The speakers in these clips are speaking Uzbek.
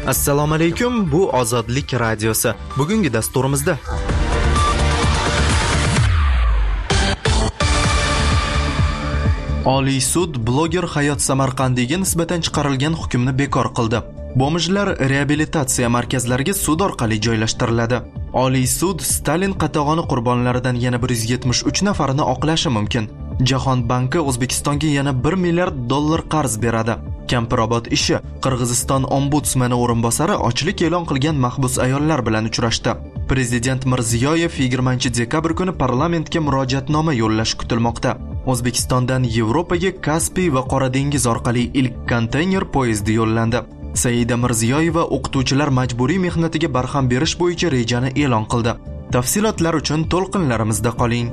Assalomu alaykum, bu Ozodlik radiosi. Bugungi dasturimizda Oliy sud bloger Hayot Samarqandiyga nisbatan chiqarilgan hukmni bekor qildi. Bomijlar reabilitatsiya markazlariga sud orqali joylashtiriladi. Oliy sud Stalin qatag'oni qurbonlaridan yana 173 nafarini oqlashi mumkin. Jahon banki O'zbekistonga yana $1 milliard qarz beradi. Kampirobod ishi Qirg'iziston ombudsmani o'rinbosari ochlik e'lon qilgan mahbus ayollar bilan uchrashdi. Prezident Mirziyoyev 20-dekabr kuni parlamentga murojaatnoma yo'llashi kutilmoqda. O'zbekistondan Yevropaga Kaspiy va Qora dengiz orqali ilk konteyner poyezdi yo'llandi. Saida Mirziyoyeva o'qituvchilar majburiy mehnatiga barham berish bo'yicha rejani e'lon qildi. Tafsilotlar uchun to'lqinlarimizda qoling.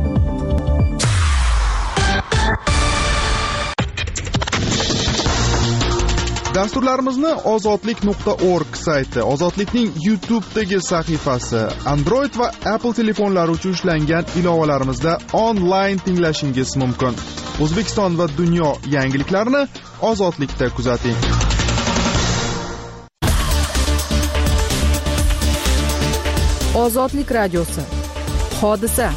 Dasturlarimizni ozodlik.org sayti, Ozodlikning YouTube'dagi sahifasi, Android va Apple telefonlari uchun ishlangan ilovalarimizda onlayn tinglashingiz mumkin. O'zbekiston va dunyo yangiliklarini Ozodlikda kuzating. Ozodlik radiosi. Hodisa.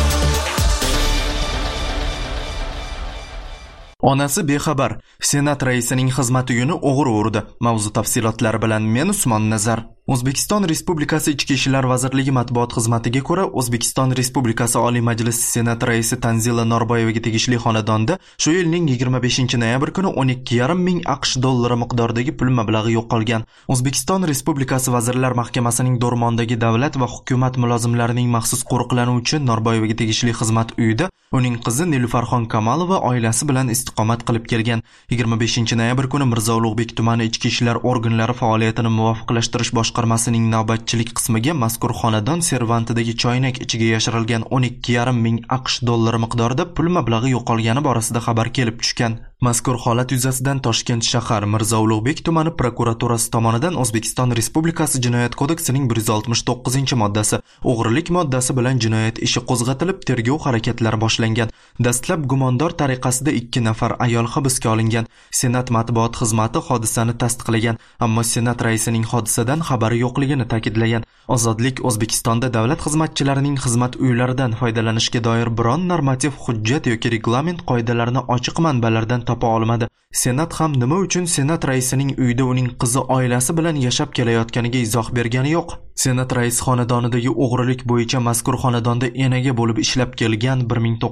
Onasi bexabar. Senat raisining xizmat uyini o'g'ri urdi. Mavzu tafsilotlari bilan men Usmon Nazar. O'zbekiston Respublikasi Ichki ishlar vazirligi matbuot xizmatiga ko'ra, O'zbekiston Respublikasi Oliy Majlisi Senat raisi Tanzila Norboyevaga tegishli xonadonda shu yilning 25-noyabr kuni $12,5 ming miqdoridagi pul mablag'i yo'qolgan. O'zbekiston Respublikasi Vazirlar Mahkamasining Do'rmondagi davlat va hukumat mulozimlarining maxsus qo'riqlanuvchi Norboyevaga tegishli xizmat uyida uning qizi Nilufarxon Kamolova oilasi bilan istiqomat qilib kelgan. 25-noyabr kuni Mirzo Ulug'bek tumani ichki ishlar organlari faoliyatini muvofiqlashtirish boshqarmasining navbatchilik qismiga mazkur xonadon servantidagi choynak ichiga yashirilgan $12,5 ming miqdorida pul mablag'i yo'qolgani borasida xabar kelib tushgan. Mazkur holat yuzasidan Toshkent shahar Mirzo Ulug'bek tumani prokuraturasi tomonidan O'zbekiston Respublikasi Jinoyat kodeksining 169-moddasi, o'g'rilik moddasi bilan jinoyat ishi qo'zg'atilib, tergov harakatlari boshlangan. Dastlab gumondor tariqasida 2 nafar ayol hibsga olingan. Senat matbuot xizmati hodisani tasdiqlagan, ammo Senat raisining hodisadan xabari yo'qligini ta'kidlagan. Ozodlik O'zbekistonda davlat xizmatchilarining xizmat uylaridan foydalanishga doir biron normativ hujjat yoki reglament qoidalarini ochiq manbalardan topa olmadi. Senat ham nima uchun Senat raisining uyida uning qizi oilasi bilan yashab kelayotganiga izoh bergani yo'q. Senat raisi xonadonidagi o'g'rilik bo'yicha mazkur xonadonda enaga bo'lib ishlab kelgan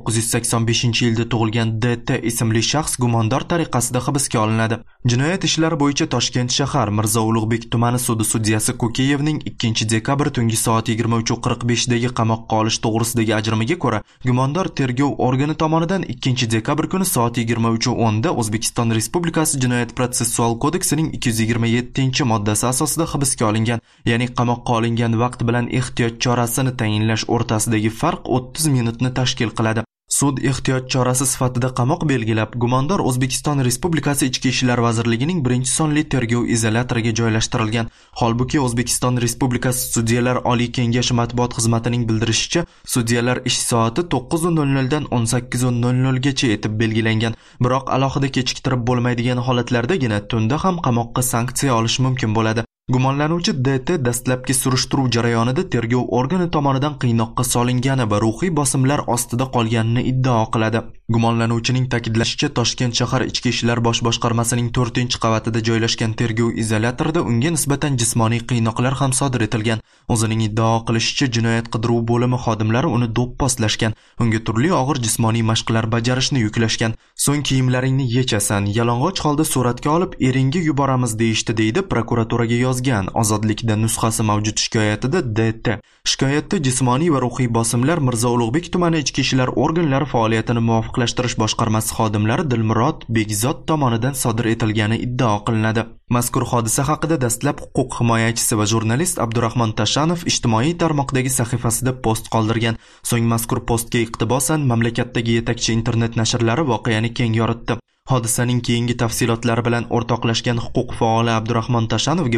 1985-yilda tug'ilgan DT ismli shaxs gumondor tariqasida hibsga olinadi. Jinoyat ishlari bo'yicha Toshkent shahar Mirzo Ulug'bek tumani sudi sudyasi Kokeyevning 2-dekabr tungi soat 23:45dagi qamoqqa olish to'g'risidagi ajrimiga ko'ra, gumondor tergov organi tomonidan 2-dekabr kuni soat 23:10da O'zbekiston Respublikasi Jinoyat protsessual kodeksining 227-moddasi asosida hibsga olingan, ya'ni qamoqqa olingan vaqt bilan ehtiyot chorasini tayinlash o'rtasidagi farq 30 minutni tashkil qiladi. Sud ehtiyot chorasi sifatida qamoq belgilab, gumondor O'zbekiston Respublikasi Ichki ishlar vazirligining 1-sonli tergov izolyatoriga joylashtirilgan. Holbuki O'zbekiston Respublikasi Sudyalar Oliy kengashi matbuot xizmatining bildirishicha, sudyalar ish soati 9:00 dan 18:00 gacha etib belgilangan. Biroq alohida kechiktirib bo'lmaydigan holatlardagina tunda ham qamoqqa sanksiya olish mumkin bo'ladi. Gumonlanuvchi DT dastlabki surishtiruv jarayonida tergov organi tomonidan qiynoqqa solingani va ruhiy bosimlar ostida qolganini iddao qiladi. Gumonlanuvchining ta'kidlashicha, Toshkent shahar Ichki ishlar bosh boshqarmasining 4-qavatida joylashgan tergov izolyatorida unga nisbatan jismoniy qiynoqlar ham sodir etilgan. O'zining iddao qilishicha, jinoyat qidiruv bo'limi xodimlari uni do'pposlashgan, unga turli og'ir jismoniy mashqlar bajarishni yuklashgan. So'ng kiyimlaringni yechasan, yalang'och holda suratga olib eringga yuboramiz deyishdi, deydi prokuraturaga yozgan Ozodlikda nusxasi mavjud shikoyatida DT. Shikoyatda jismoniy va ruhiy bosimlar Mirzo Ulug'bek tumani ichki ishlar organlari faoliyatini muvofiqlashtirish boshqarmasi xodimlari Dilmurod Begzod tomonidan sodir etilgani iddao qilinadi. Mazkur hodisa haqida dastlab huquq himoyachisi va jurnalist Abdurahmon Tashanov ijtimoiy tarmoqdagi sahifasida post qoldirgan. So'ng mazkur postga iqtibosan mamlakatdagi yetakchi internet nashrlari voqeani keng yoritdi. Hodisaning keyingi tafsilotlari bilan o'rtoqlashgan huquq faoli Abdurahmon Tashanovga ko'ra,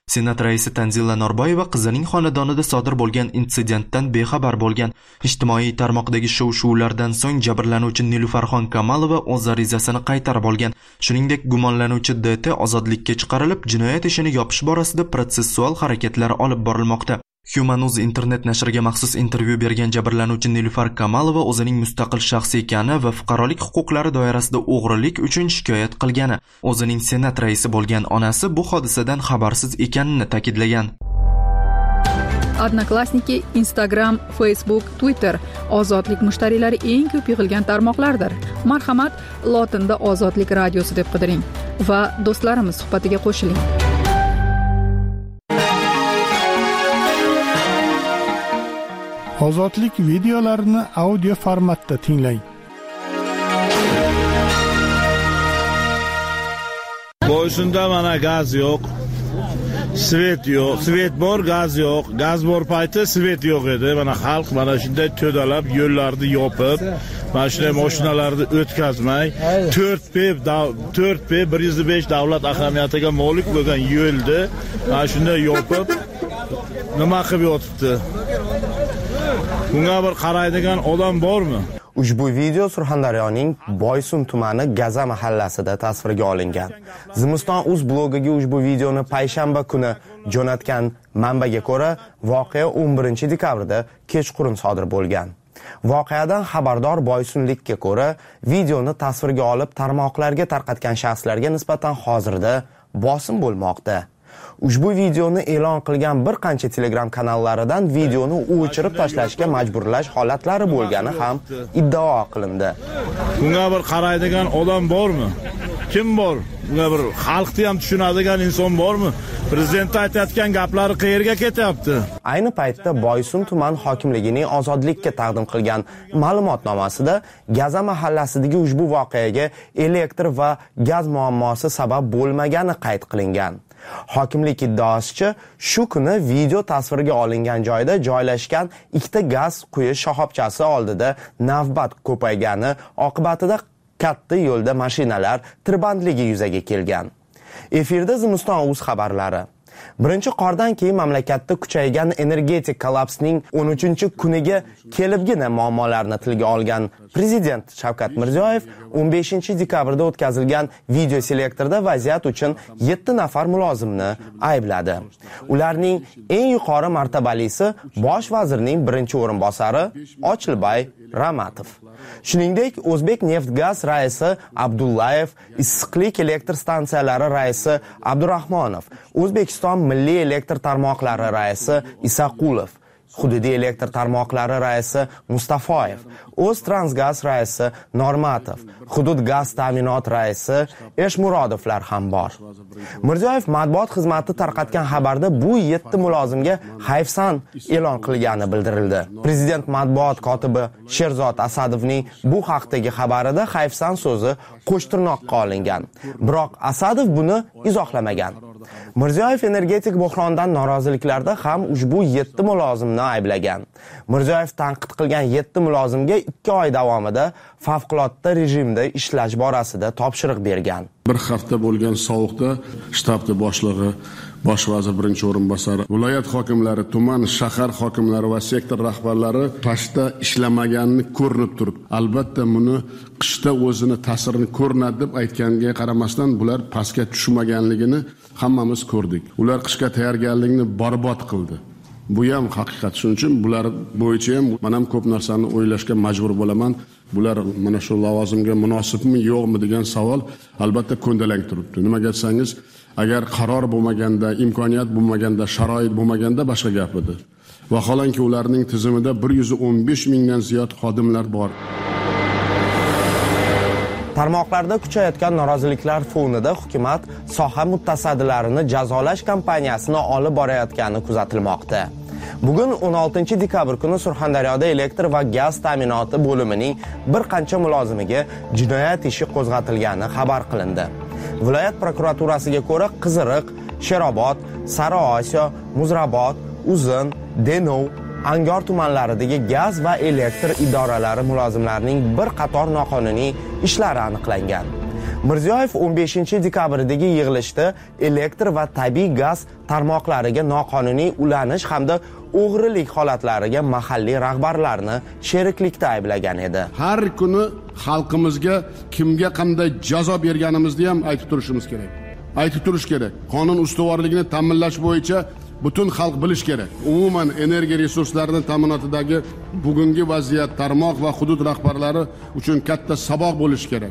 Senat raisi Tanzila Norboyeva qizining xonadonida sodir bo'lgan insidentdan bexabar bo'lgan. Ijtimoiy tarmoqdagi shov-shuvlardan so'ng jabrlanuvchi Nilufarxon Kamalova o'z arizasini qaytarib olgan. Shuningdek, gumonlanuvchi DT ozodlikka chiqarilib, jinoyat ishini yopish borasida protsessual harakatlar olib borilmoqda. Human News internet nashriga maxsus intervyu bergan jabrlanuvchi Nilufar Kamalova o'zining mustaqil shaxs ekani va fuqarolik huquqlari doirasida o'g'rilik uchun shikoyat qilgani. O'zining Senat raisi bo'lgan onasi bu hodisadan xabarsiz ekanini ta'kidlagan. Odnoklassniki, Instagram, Facebook, Twitter ozodlik mushtariylari eng ko'p yig'ilgan tarmoqlardir. Marhamat, lotinda Ozodlik radiosi deb qidiring va do'stlarimiz suhbatiga qo'shiling. Ozodlik videolarini audio formatda tinglang. Boysunda mana gaz yo'q. Svet yo'q, svet bor, gaz yo'q. Gaz bor payti svet yo'q edi. Mana xalq mana shunday to'dalab yo'llarni yopib, mana shunday mashinalarni o'tkazmay, 4P 105 davlat ahamiyatiga molik bo'lgan yo'lni mana shunday yopib nima qilib yotibdi? Bunga bir qaraydigan odam bormi? Ushbu video Surxondaryoning Boysun tumani Gaza mahallasida tasvirga olingan. Zimiston.uz blogiga ushbu videoni payshanba kuni jo'natgan manbaga ko'ra, voqea 11 dekabrda kechqurun sodir bo'lgan. Voqeadan xabardor boysunlikka ko'ra, videoni tasvirga olib tarmoqlarga tarqatgan shaxslarga nisbatan hozirda bosim bo'lmoqda. Ushbu videoni e'lon qilgan bir qancha Telegram kanallaridan videoni o'chirib tashlashga majburlash holatlari bo'lgani ham iddao qilindi. Bunga bir qaraydigan odam bormi? Kim bor? Bunga bir xalqni ham tushunadigan inson bormi? Prezident aytayotgan gaplari qayerga ketyapti? Ayni paytda Boysun tuman hokimligining ozodlikka taqdim qilgan ma'lumotnomasida Gaza mahallasidagi ushbu voqeaga elektr va gaz muammosi sabab bo'lmagani qayd qilingan. Hokimlik iddaosicha, shu kuni video tasvirga olingan joyda joylashgan ikkita gaz quyish shoxobchasi oldida navbat ko'paygani oqibatida katta yo'lda mashinalar tirbandligi yuzaga kelgan. Efirda Zimiston.uz xabarlari. Birinchi qordan keyin mamlakatda kuchaygan energetik kollapsning 13-kuniga kelibgina muammolarni tilga olgan Prezident Shavkat Mirziyoyev 15 dekabrda o'tkazilgan video selektorda vaziyat uchun 7 nafar mulozimni aybladi. Ularning eng yuqori martabalisi bosh vazirning birinchi o'rinbosari Ochilbay Ramatov. Shuningdek, O'zbek Neftgaz raisi Abdullayev, Issiqlik elektr stansiyalari raisi Abdurahmonov, O'zbekiston Milliy elektr tarmoqlari raisi Isaqulov, Hududiy elektr tarmoqlari raisi Mustafoyev, O'ztransgaz raisi Normatov, Hudud gaz ta'minot raisi Eshmurodovlar ham bor. Mirziyoyev matbuot xizmati tarqatgan xabarda bu 7 mulozimga hayfsan e'lon qilgani bildirildi. Prezident matbuot kotibi Sherzod Asadovning bu haqdagi xabarida hayfsan so'zi qo'shtirnoqqa olingan. Biroq Asadov buni izohlamagan. Mirziyoyev energetik bo'hrondan noroziliklarda ham ushbu 7 mulozimni ayblagan. Mirziyoyev tanqid qilgan 7 mulozimga 2 oy davomida favqulodda rejimda ishlash borasida topshiriq bergan. Bir hafta bo'lgan sovuqda shtabda boshlig'i, bosh vazir birinchi o'rinbosari, viloyat hokimlari, tuman, shahar hokimlari va sektor rahbarlari pastda ishlamaganini ko'rinib turib, albatta buni qishda o'zini ta'sirini ko'rinadi deb aytganiga qaramasdan bular pastga tushmaganligini hammamiz ko'rdik. Ular qishga tayyorgarlikni barbod qildi. Bu ham haqiqat. Shuning uchun bular bo'yicha ham men ham ko'p narsani o'ylashga majbur bo'laman. Bular mana shu lavozimga munosibmi, yo'qmi degan savol albatta ko'ndalang turibdi. Nimaga desangiz, agar qaror bo'lmaganda, imkoniyat bo'lmaganda, sharoit bo'lmaganda boshqa gap edi. Vaholanki ularning tizimida 115 mingdan ziyod xodimlar bor. Tarmoqlarda kuchayotgan noroziliklar fonida hukumat soha mutasaddilarini jazolash kampaniyasini olib borayotgani kuzatilmoqda. Bugun 16 dekabr kuni Surxondaryoda elektr va gaz ta'minoti bo'limining bir qancha mulozimiga jinoyat ishi qo'zg'atilgani xabar qilindi. Viloyat prokuraturasiga ko'ra Qiziriq, Sherobod, Sariosiyo, Muzrabot, Uzun, Denov, Angor tumanlaridagi gaz va elektr idoralari mulozimlarining bir qator noqonuniy ishlari aniqlangan. Mirziyoyev 15-dekabrdagi yig'ilishda elektr va tabiiy gaz tarmoqlariga noqonuniy ulanish hamda o'g'rilik holatlariga mahalliy rahbarlarni sheriklikda ayblagan edi. Har kuni xalqimizga kimga qanday jazo berganimizni ham aytib turishimiz kerak. Aytib turish kerak. Qonun ustuvorligini ta'minlash bo'yicha butun xalq bilish kerak. Umuman energiya resurslarining ta'minotidagi bugungi vaziyat tarmoq va hudud rahbarlari uchun katta saboq bo'lishi kerak.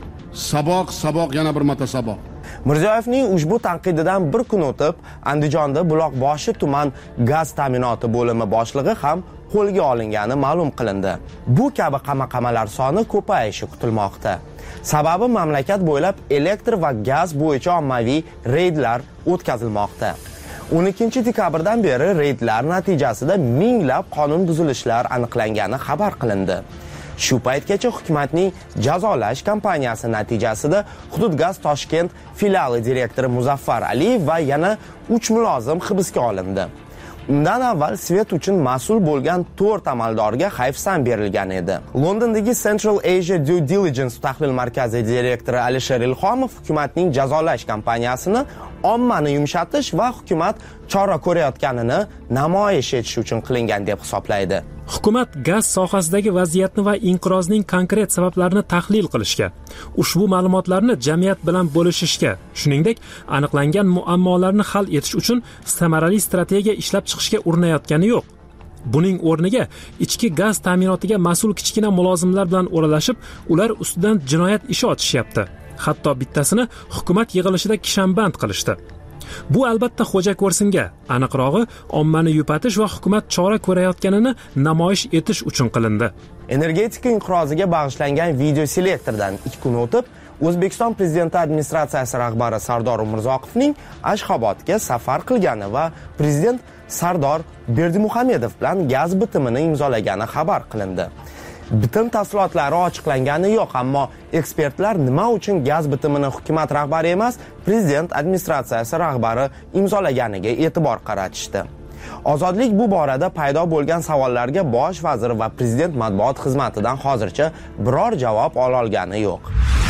Saboq yana bir marta saboq. Mirziyoyevning ushbu tanqididan bir kun o'tib, Andijonda Buloqboshi tuman gaz ta'minoti bo'limi boshlig'i ham qo'lga olingani ma'lum qilindi. Bu kabi qamoqxonalar soni ko'payishi kutilmoqda. Sababi mamlakat bo'ylab elektr va gaz bo'yicha ommaviy reydlar o'tkazilmoqda. 12-dekabrdan beri reydlar natijasida minglab qonun buzilishlar aniqlangani xabar qilindi. Shu paytgacha hukumatning jazolash kampaniyasi natijasida Hududgaz Toshkent filiali direktori Muzaffar Aliyev va yana 3 mulozim hibsga olindi. Undan avval svet uchun mas'ul bo'lgan 4 amaldorga hayfsan berilgan edi. Londondagi Central Asia Due Diligence tahlil markazi direktori Alisher Ilhomov hukumatning jazolash kampaniyasini ommani yumshatish va hukumat chora ko'rayotganini namoyish etish uchun qilingan deb hisoblaydi. Hukumat gaz sohasidagi vaziyatni va inqirozning konkret sabablarini tahlil qilishga, ushbu ma'lumotlarni jamiyat bilan bo'lishishga, shuningdek, aniqlangan muammolarni hal etish uchun samarali strategiya ishlab chiqishga urinayotgani yo'q. Buning o'rniga ichki gaz ta'minotiga mas'ul kichkina mulozimlar bilan o'ralashib, ular ustidan jinoyat ishi ochishyapti. Hatto bittasini hukumat yig'ilishida kishanband qilishdi. Bu albatta xo'ja ko'rsinga, aniqrog'i ommani yupatish va hukumat chora ko'rayotganini namoyish etish uchun qilindi. Energetika inqiroziga bag'ishlangan video selektordan 2 kun o'tib, O'zbekiston Prezidenti administratsiyasi rahbari Sardor Umurzoqovning Ashxobodga safar qilgani va prezident Sardor Berdimuhamedov bilan gaz bitimini imzolagani xabar qilindi. Bitim tafsilotlari ochiqlangani yo'q, ammo ekspertlar nima uchun gaz bitimini hukumat rahbari emas, prezident administratsiyasi rahbari imzolaganiga e'tibor qaratishdi. Ozodlik bu borada paydo bo'lgan savollarga bosh vazir va prezident matbuot xizmatidan hozircha biror javob ola olgani yo'q.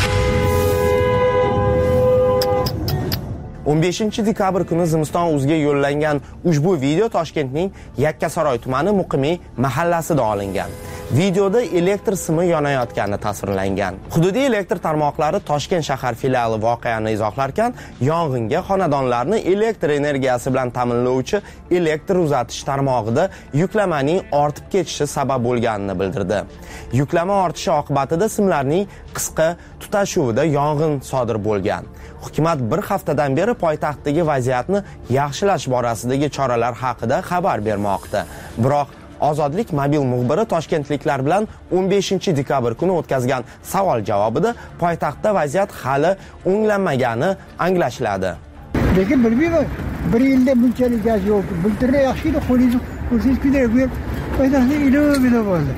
15-dekabr kuni zimiston uziga yo'llangan ushbu video Toshkentning Yakkasaroy tumani Muqimiy mahallasida olingan. Videoda elektr simi yonayotgani tasvirlangan. Hududiy elektr tarmoqlari Toshkent shahar filiali voqeani izohlarkan, yong'inga xonadonlarni elektr energiyasi bilan ta'minlovchi elektr uzatish tarmog'ida yuklamaning ortib ketishi sabab bo'lganini bildirdi. Yuklama ortishi oqibatida simlarning qisqa tutashuvida yong'in sodir bo'lgan. Hukumat bir haftadan beri poytaxtdagi vaziyatni yaxshilash borasidagi choralar haqida xabar bermoqda. Biroq Ozodlik mobil muxbiri toshkentliklar bilan 15-dekabr kuni o'tkazgan savol javobida poytaxtda vaziyat hali o'nglanmagani anglashiladi. Lekin bilmayman, bir yilda bunchalik gaz yo'q. Bultirda yaxshi edi, qo'lingizni ko'rsangiz kuydirib qo'yib, poytaxtda ilov bo'ldi.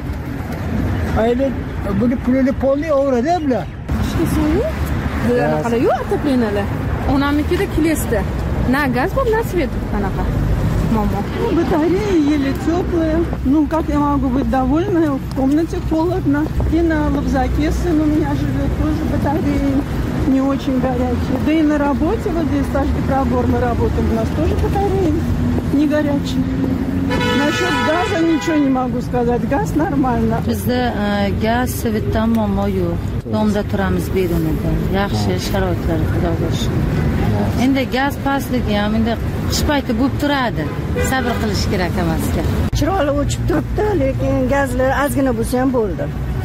Ayni buni pulini polni o'rada bular. Ishkisuvi? Bular qanaqa yo'q отоплениyalar. Onamnikida kilesda. Na gaz bor, na свет qanaqa. Мама. Батареи еле теплые. Ну, как я могу быть довольна? В комнате холодно. И на Лобзаке сын у меня живет, тоже батареи не очень горячие. Да и на работе, вот здесь Ташгипробор мы работаем, у нас тоже батареи не горячие. Насчет газа ничего не могу сказать. Gaz нормально. Bizda gaz svetdan muammo yo'q. Domda turamiz berunida. Yaxshi sharoitlar xudoga shukr. Endi gaz pastligi ham endi qish payti bo'lib turadi. Sabr qilish kerak emasga. Chiroyli o'chib turibdi, lekin gazlar ozgina bo'lsa ham bo'ldi.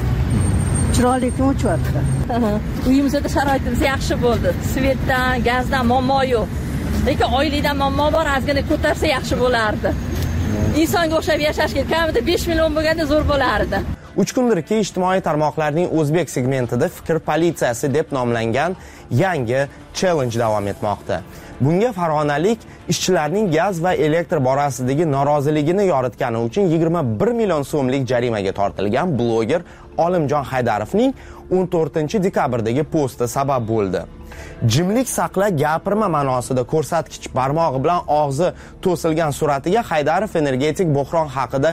Chiroyli o'chyapti. Uyimizda sharoitimiz yaxshi bo'ldi. Svetdan, gazdan muammo yo'q. Lekin oylikdan muammo bor, ozgina ko'tarsa yaxshi bo'lardi. Insonga o'xshab yashashga kamida 5 million bo'lganda zo'r bo'lardi. 3 kundirki ijtimoiy tarmoqlarning o'zbek segmentida fikr politsiyasi deb nomlangan yangi challenge davom etmoqda. Bunga farg'onalik ishchilarning gaz va elektr borasidagi noroziligini yoritgani uchun 21 million so'mlik jarimaga tortilgan bloger Olimjon Haydarovning 14-dekabrdagi posti sabab bo'ldi. Jimlik saqla, gapirma ma'nosida ko'rsatkich barmog'i bilan og'zi to'silgan suratiga Haydarov energetik bo'hron haqida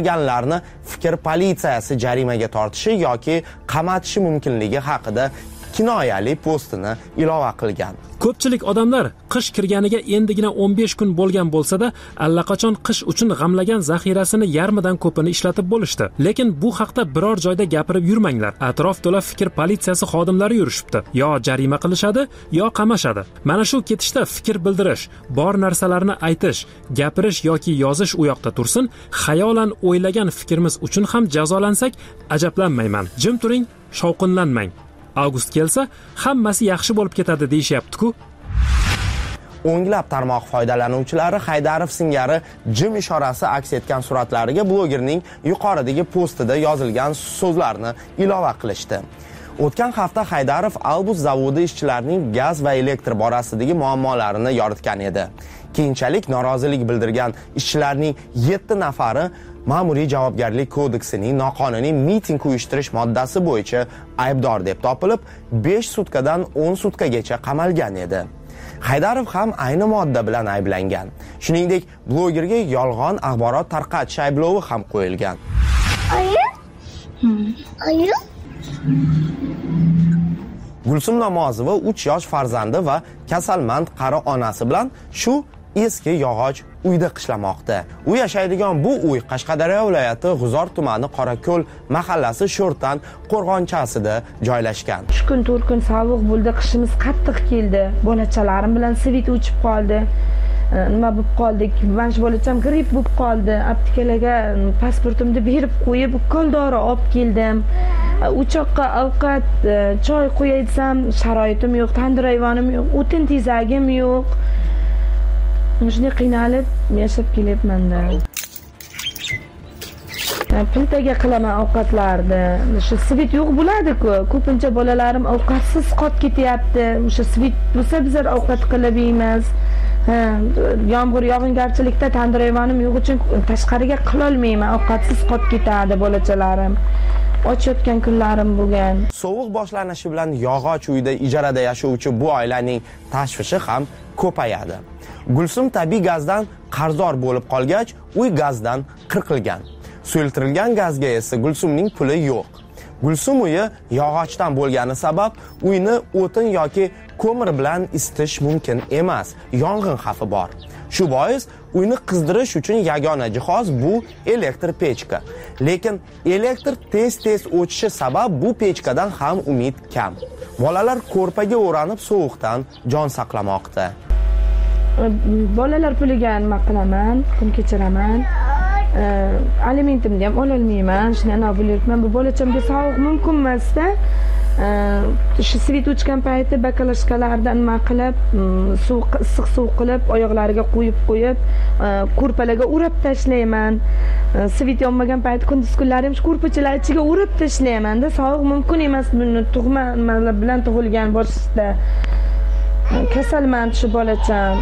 gapirganlarni fikr politsiyasi jarimaga tortishi yoki qamatishi mumkinligi haqida kinoyali postini ilova qilgan. Ko'pchilik odamlar qish kirganiga endigina 15 kun bo'lgan bo'lsa-da, allaqachon qish uchun g'amlagan zaxirasini yarmidan ko'pini ishlatib bo'lishdi. Lekin bu haqda biror joyda gapirib yurmanglar. Atrof to'la fikr politsiyasi xodimlari yurishibdi. Yo jarima qilishadi, yo qamashadi. Mana shu ketishda fikr bildirish, bor narsalarni aytish, gapirish yoki yozish u yoqda tursin, xayolan o'ylagan fikrimiz uchun ham jazolansak, ajablanmayman. Jim turing, shovqinlanmang. Avgust kelsa, hammasi yaxshi bo'lib ketadi deyishyapti-ku. O'nglab tarmoq foydalanuvchilari Haydarov singari jim ishorasi aks etgan suratlariga blogerning yuqoridagi postida yozilgan so'zlarni ilova qilishdi. O'tgan hafta Haydarov Albus zavodi ishchilarining gaz va elektr borasidagi muammolarini yoritgan edi. Keyinchalik norozilik bildirgan ishchilarning 7 nafari Ma'muriy javobgarlik kodeksining noqonuniy miting uyushtirish moddasi bo'yicha aybdor deb topilib, 5 sutkadan 10 sutkagacha qamalgan edi. Haydarov ham ayni modda bilan ayblangan. Shuningdek, blogerga yolg'on axborot tarqatish ayblovi ham qo'yilgan. Gulsum Namozova 3 yosh farzandi va kasalmand qari onasi bilan shu eski yog'och uyda qishlamoqda. U yashaydigan bu uy Qashqadaryo viloyati G'uzor tumani Qorako'l mahallasi Sho'rtan qo'rg'onchasida joylashgan. 3 kun 4 kun sovuq bo'ldi, qishimiz qattiq keldi. Bolachalarim bilan svit o'chib qoldi. Nima bo'lib qoldik? Mansh bolacham gripp bo'lib qoldi. Aptekalarga pasportimni berib qo'yib, ukol dori olib keldim. Uchoqqa ovqat, choy qo'yay desam, sharoitim yo'q, tandir ayvonim yo'q, o'tin tezagim yo'q. Shunday qiynalib yashab kelyapman-da. Plitaga qilaman ovqatlarni. Shu svit yo'q bo'ladi-ku. Ko'pincha bolalarim ovqatsiz qolib ketyapti. O'sha svit bo'lsa bizlar ovqat qilib yeymiz. Yomg'ir yog'ingarchilikda tandir ayvonim yo'q uchun tashqariga qila olmayman. Ovqatsiz qolib ketadi bolachalarim. Och yotgan kunlarim bo'lgan. Sovuq boshlanishi bilan yog'och uyda ijarada yashovchi bu oilaning tashvishi ham ko'payadi. Gulsum tabiiy gazdan qarzdor bo'lib qolgach, uy gazdan qirqilgan. Suyultirilgan gazga esa Gulsumning puli yo'q. Gulsum uyi yog'ochdan bo'lgani sabab uyni o'tin yoki ko'mir bilan isitish mumkin emas. Yong'in xavfi bor. Shu bois uyni qizdirish uchun yagona jihoz bu elektr pechka. Lekin elektr tez-tez o'chishi sabab bu pechkadan ham umid kam. Bolalar ko'rpaga o'ranib sovuqdan jon saqlamoqda. Bolalar puliga nima qilaman, kun kechiraman. Alimentimni ham ola olmayman. Shunday bo'lyapman. Bu bolachamga sovuq mumkin emas-da. Shu svit o'chgan payti bakalashkalarda nima qilib, issiq suv qilib, oyoqlariga qo'yib, ko'rpalarga urab tashlayman. Svit yonmagan payti kunduz kunlari ham ko'rpachalar ichiga urab tashlayman-da. Sovuq mumkin emas, buni tug'ma bilan tug'ilgan boshida. Kasalmand shu bolacham.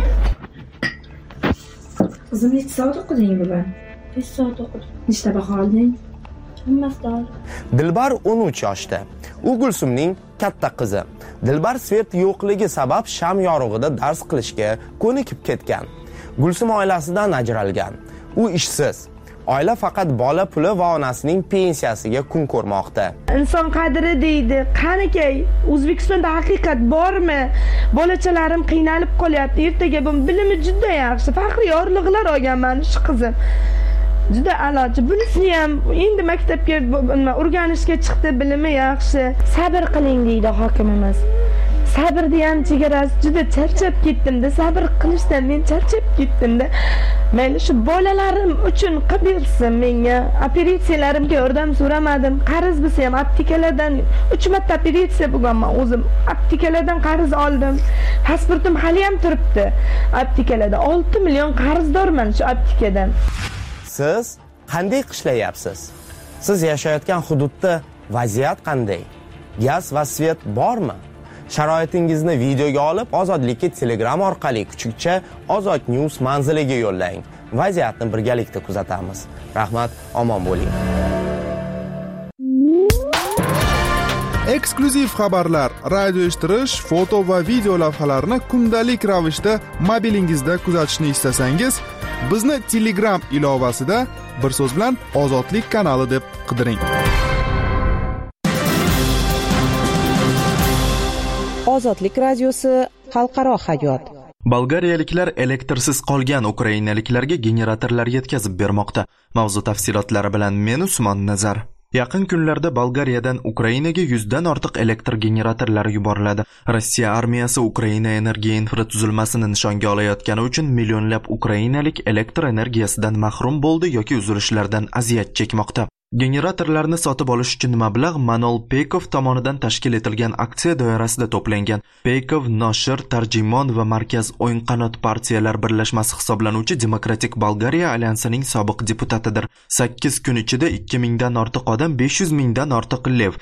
Qizim necha soat o'qiding bugun? 5 soat o'qidim. Nechta baho olding? Hammasidan. Dilbar 13 yoshda. U Gulsumning katta qizi. Dilbar svet yo'qligi sabab sham yorug'ida dars qilishga ko'nikib ketgan. Gulsum oilasidan ajralgan. U ishsiz. Oila faqat bola puli va onasining pensiyasiga kun ko'rmoqda. Inson qadri deydi. Qanikay, O'zbekistonda haqiqat bormi? Bolachalarim qiynalib qolyapti. Ertaga bu bilimi juda yaxshi. Faxriy yorliqlar olganman shu qizim. Juda a'lochi. Bunisini ham endi maktabga o'rganishga chiqdi, bilimi yaxshi. Sabr qiling deydi hokimimiz. Sabrni ham chegarasi juda charchab ketdim-da, sabr qilishdan men charchab ketdim-da. Mayli shu bolalarim uchun qilib bersin menga. Operatsiyalarimga yordam so'ramadim. Qarz bo'lsa ham aptekalardan 3 marta operatsiya bo'lganman o'zim. Aptekalardan qarz oldim. Pasportim hali ham turibdi. Aptekalarda 6 million qarzdorman shu aptekadan. Siz qanday qishlayapsiz? Siz yashayotgan hududda vaziyat qanday? Gaz va svet bormi? Sharoitingizni videoga olib, Ozodlikka Telegram orqali kuchukcha Ozod News manziliga yo'llang. Vaziyatni birgalikda kuzatamiz. Rahmat, omon bo'ling. Eksklyuziv xabarlar, radio eshittirish, foto va video lavhalarni kundalik ravishda mobilingizda kuzatishni istasangiz, bizni Telegram ilovasida bir so'z bilan Ozodlik kanali deb qidiring. Ozodlik radiosi xalqaro hayot. Bolgariyaliklar elektrsiz qolgan ukrainaliklarga generatorlar yetkazib bermoqda. Mavzu tafsilotlari bilan men Usmon Nazar. Yaqin kunlarda Bolgariyadan Ukrainaga 100 dan ortiq elektr generatorlari yuboriladi. Rossiya armiyasi Ukraina energiya infratuzilmasini nishonga olayotgani uchun millionlab ukrainalik elektr energiyasidan mahrum bo'ldi yoki uzilishlardan aziyat chekmoqda. Generatorlarni sotib olish uchun mablag' Manol Peykov tomonidan tashkil etilgan aksiya doirasida to'plangan. Peykov Nosher, Tarjimon va Markaz o'yin qanot partiyalar birlashmasi hisoblanuvchi Demokratik Bolgariya alyansining sobiq deputatidir. 8 kun ichida 2000 dan ortiq odam 500 mingdan ortiq lev,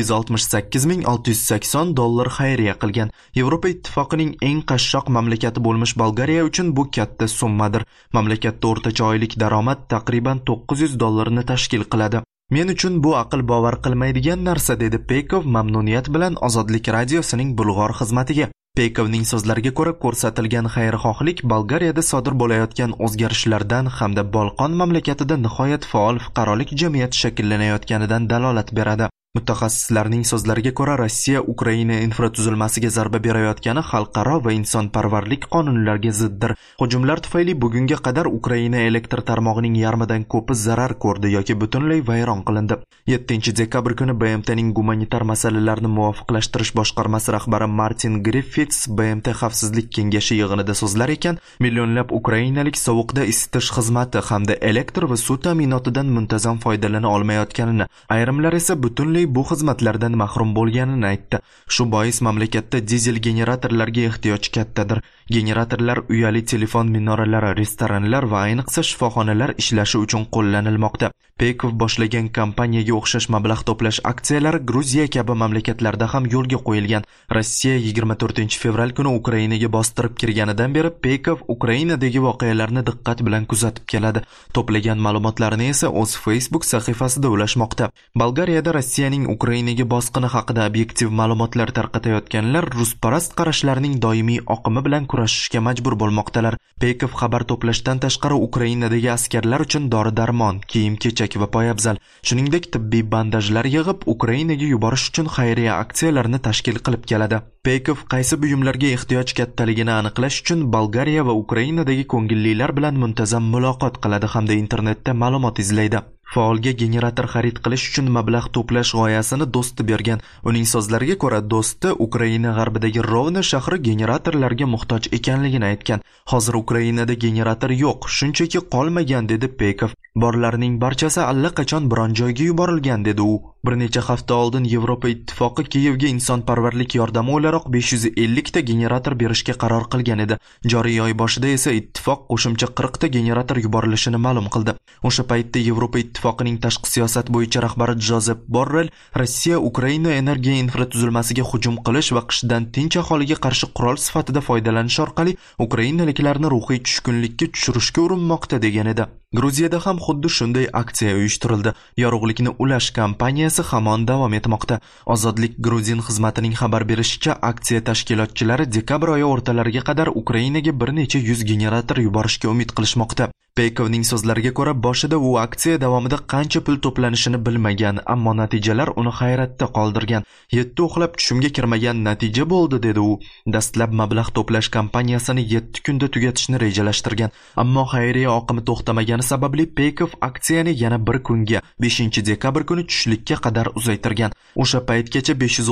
268.680 dollar xayriya qilgan. Yevropa ittifoqining eng qashshoq mamlakati bo'lmish Bolgariya uchun bu katta summadir. Mamlakatda o'rtacha oylik daromad taqriban 900 dollarni tashkil qiladi. Men uchun bu aql bovar qilmaydigan narsa, dedi Peykov mamnuniyat bilan Ozodlik radiosining bulg'or xizmatiga. Peykovning so'zlariga ko'ra, ko'rsatilgan xayrixohlik Bolgariyada sodir bo'layotgan o'zgarishlardan hamda Bolqon mamlakatida nihoyat faol fuqarolik jamiyati shakllanayotganidan dalolat beradi. Mutaxassislarning so'zlariga ko'ra, Rossiya Ukraina infratuzilmasiga zarba berayotgani xalqaro va insonparvarlik qonunlariga ziddir. Hujumlar tufayli bugunga qadar Ukraina elektr tarmog'ining yarmidan ko'pi zarar ko'rdi yoki butunlay vayron qilindi. 7-dekabr kuni BMTning gumanitar masalalarni muvofiqlashtirish boshqarmasi rahbari Martin Griffiths BMT xavfsizlik kengashi yig'inida so'zlar ekan, millionlab ukrainalik sovuqda isitish xizmati hamda elektr va suv ta'minotidan muntazam foydalana olmayotganini, ayrimlar esa butunlay bu xizmatlardan mahrum bo'lganini aytdi. Shu bois mamlakatda dizel generatorlarga ehtiyoj kattadir. Generatorlar uyali telefon minoralari, restoranlar va ayniqsa shifoxonalar ishlashi uchun qo'llanilmoqda. Peykov boshlagan kampaniyaga o'xshash mablag' to'plash aksiyalari Gruziya kabi mamlakatlarda ham yo'lga qo'yilgan. Rossiya 24-fevral kuni Ukrainaga bostirib kirganidan beri Peykov Ukrainadagi voqealarni diqqat bilan kuzatib keladi. To'plagan ma'lumotlarini esa o'z Facebook sahifasida ulashmoqda. Bolgariyada Rossiyaning Ukrainaga bosqini haqida obyektiv ma'lumotlar tarqatayotganlar rusparast qarashlarning doimiy oqimi bilan kurashishga majbur bo'lmoqdalar. Peykov xabar to'plashdan tashqari Ukrainadagi askarlar uchun dori-darmon, kiyim-kechak va poyabzal, shuningdek tibbiy bandajlar yig'ib Ukrainaga yuborish uchun xayriya aksiyalarini tashkil qilib keladi. Peykov qaysi buyumlarga ehtiyoj kattaligini aniqlash uchun Bolgariya va Ukrainadagi ko'ngillilar bilan muntazam muloqot qiladi hamda internetda ma'lumot izlaydi. Faolga generator xarid qilish uchun mablag' to'plash g'oyasini do'sti bergan. Uning so'zlariga ko'ra, do'sti Ukraina g'arbidagi Rovna shahri generatorlarga muhtoj ekanligini aytgan. Hozir Ukrainada generator yo'q, shunchaki qolmagan, dedi Peykov. Borlarning barchasi allaqachon biron joyga yuborilgan, dedi u. Bir necha hafta oldin Yevropa ittifoqi Kiyevga insonparvarlik yordami o'laroq 550 ta generator berishga qaror qilgan edi. Joriy oy boshida esa ittifoq qo'shimcha 40 ta generator yuborilishini ma'lum qildi. O'sha paytda Yevropa ittifoqining tashqi siyosat bo'yicha rahbari Jozef Borrell Rossiya Ukraina energiya infratuzilmasiga hujum qilish va qishdan tinch aholiga qarshi qurol sifatida foydalanish orqali ukrainaliklarni ruhiy tushkunlikka tushirishga urinmoqda degan edi. Gruziyada ham xuddi shunday aksiya uyushtirildi. Yorug'likni ulash kampaniyasi hamon davom etmoqda. Ozodlik Gruzin xizmatining xabar berishicha, aksiya tashkilotchilari dekabr oyi o'rtalariga qadar Ukrainaga bir necha 100 generator yuborishga umid qilishmoqda. Peykovning so'zlariga ko'ra, boshida u aksiya davomida qancha pul to'planishini bilmagan, ammo natijalar uni hayratda qoldirgan. 7 uxlab tushimga kirmagan natija bo'ldi, dedi u. Dastlab mablag' to'plash kampaniyasini 7 kunda tugatishni rejalashtirgan, ammo xayriya oqimi to'xtamagani sababli Peykov aksiyani yana bir kunga, 5-dekabr kuni tushlikka qadar uzaytirgan. O'sha paytgacha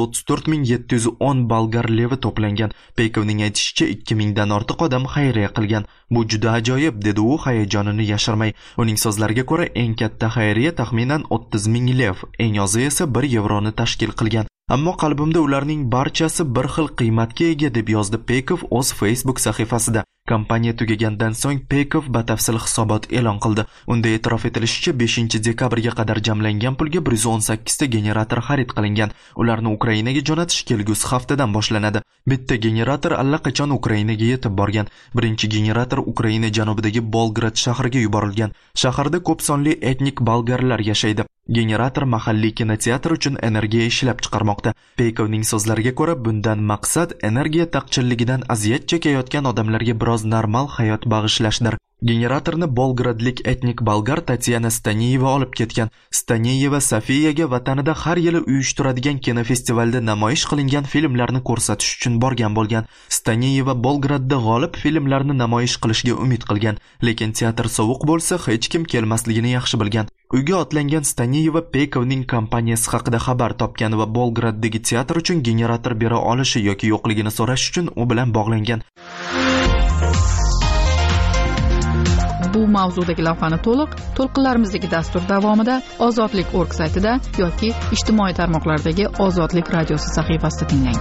534.710 bolgar levi to'plangan. Peykovning aytishicha, 2000 dan ortiq odam xayriya qilgan. Bu juda ajoyib, dedi u hayajonini yashirmay. Uning so'zlariga ko'ra, eng katta xayriya taxminan 30.000 lev, eng ozi esa 1 yevroni tashkil qilgan. Ammo qalbimda ularning barchasi bir xil qiymatga ega, deb yozdi Peykov o'z Facebook sahifasida. Kampaniya tugagandan so'ng Peykov batafsil hisobot e'lon qildi. Unda e'tirof etilishicha, 5-dekabrga qadar jamlangan pulga 118 ta generator xarid qilingan. Ularni Ukrainaga jo'natish kelgusi haftadan boshlanadi. Bitta generator allaqachon Ukrainaga yetib borgan. Birinchi generator Ukraina janubidagi Bolgrad shahriga yuborilgan. Shaharda ko'p sonli etnik bolgarlar yashaydi. Generator mahalliy kinoteatr uchun energiya ishlab chiqarmoqda. Peykovning so'zlariga ko'ra, bundan maqsad energiya taqchilligidan aziyat chekayotgan odamlarga biror inqiroz normal hayot bag'ishlashdir. Generatorni Bolgradlik etnik bolgar Tatyana Staniyeva olib ketgan. Staniyeva Sofiyaga vatanida har yili uyushtiradigan kinofestivalda namoyish qilingan filmlarni ko'rsatish uchun borgan bo'lgan. Staniyeva Bolgradda g'olib filmlarni namoyish qilishga umid qilgan, lekin teatr sovuq bo'lsa hech kim kelmasligini yaxshi bilgan. Uyga otlangan Staniyeva Pekovning kompaniyasi haqida xabar topgan va Bolgraddagi teatr uchun generator bera olishi yoki yo'qligini so'rash uchun u bilan bog'langan. Bu mavzudagi lavhani to'lqinlarimizdagi dastur davomida Ozodlik.org saytida yoki ijtimoiy tarmoqlardagi Ozodlik radiosi sahifasida tinglang.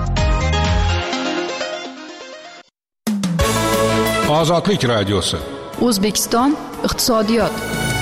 Ozodlik radiosi. O'zbekiston iqtisodiyot.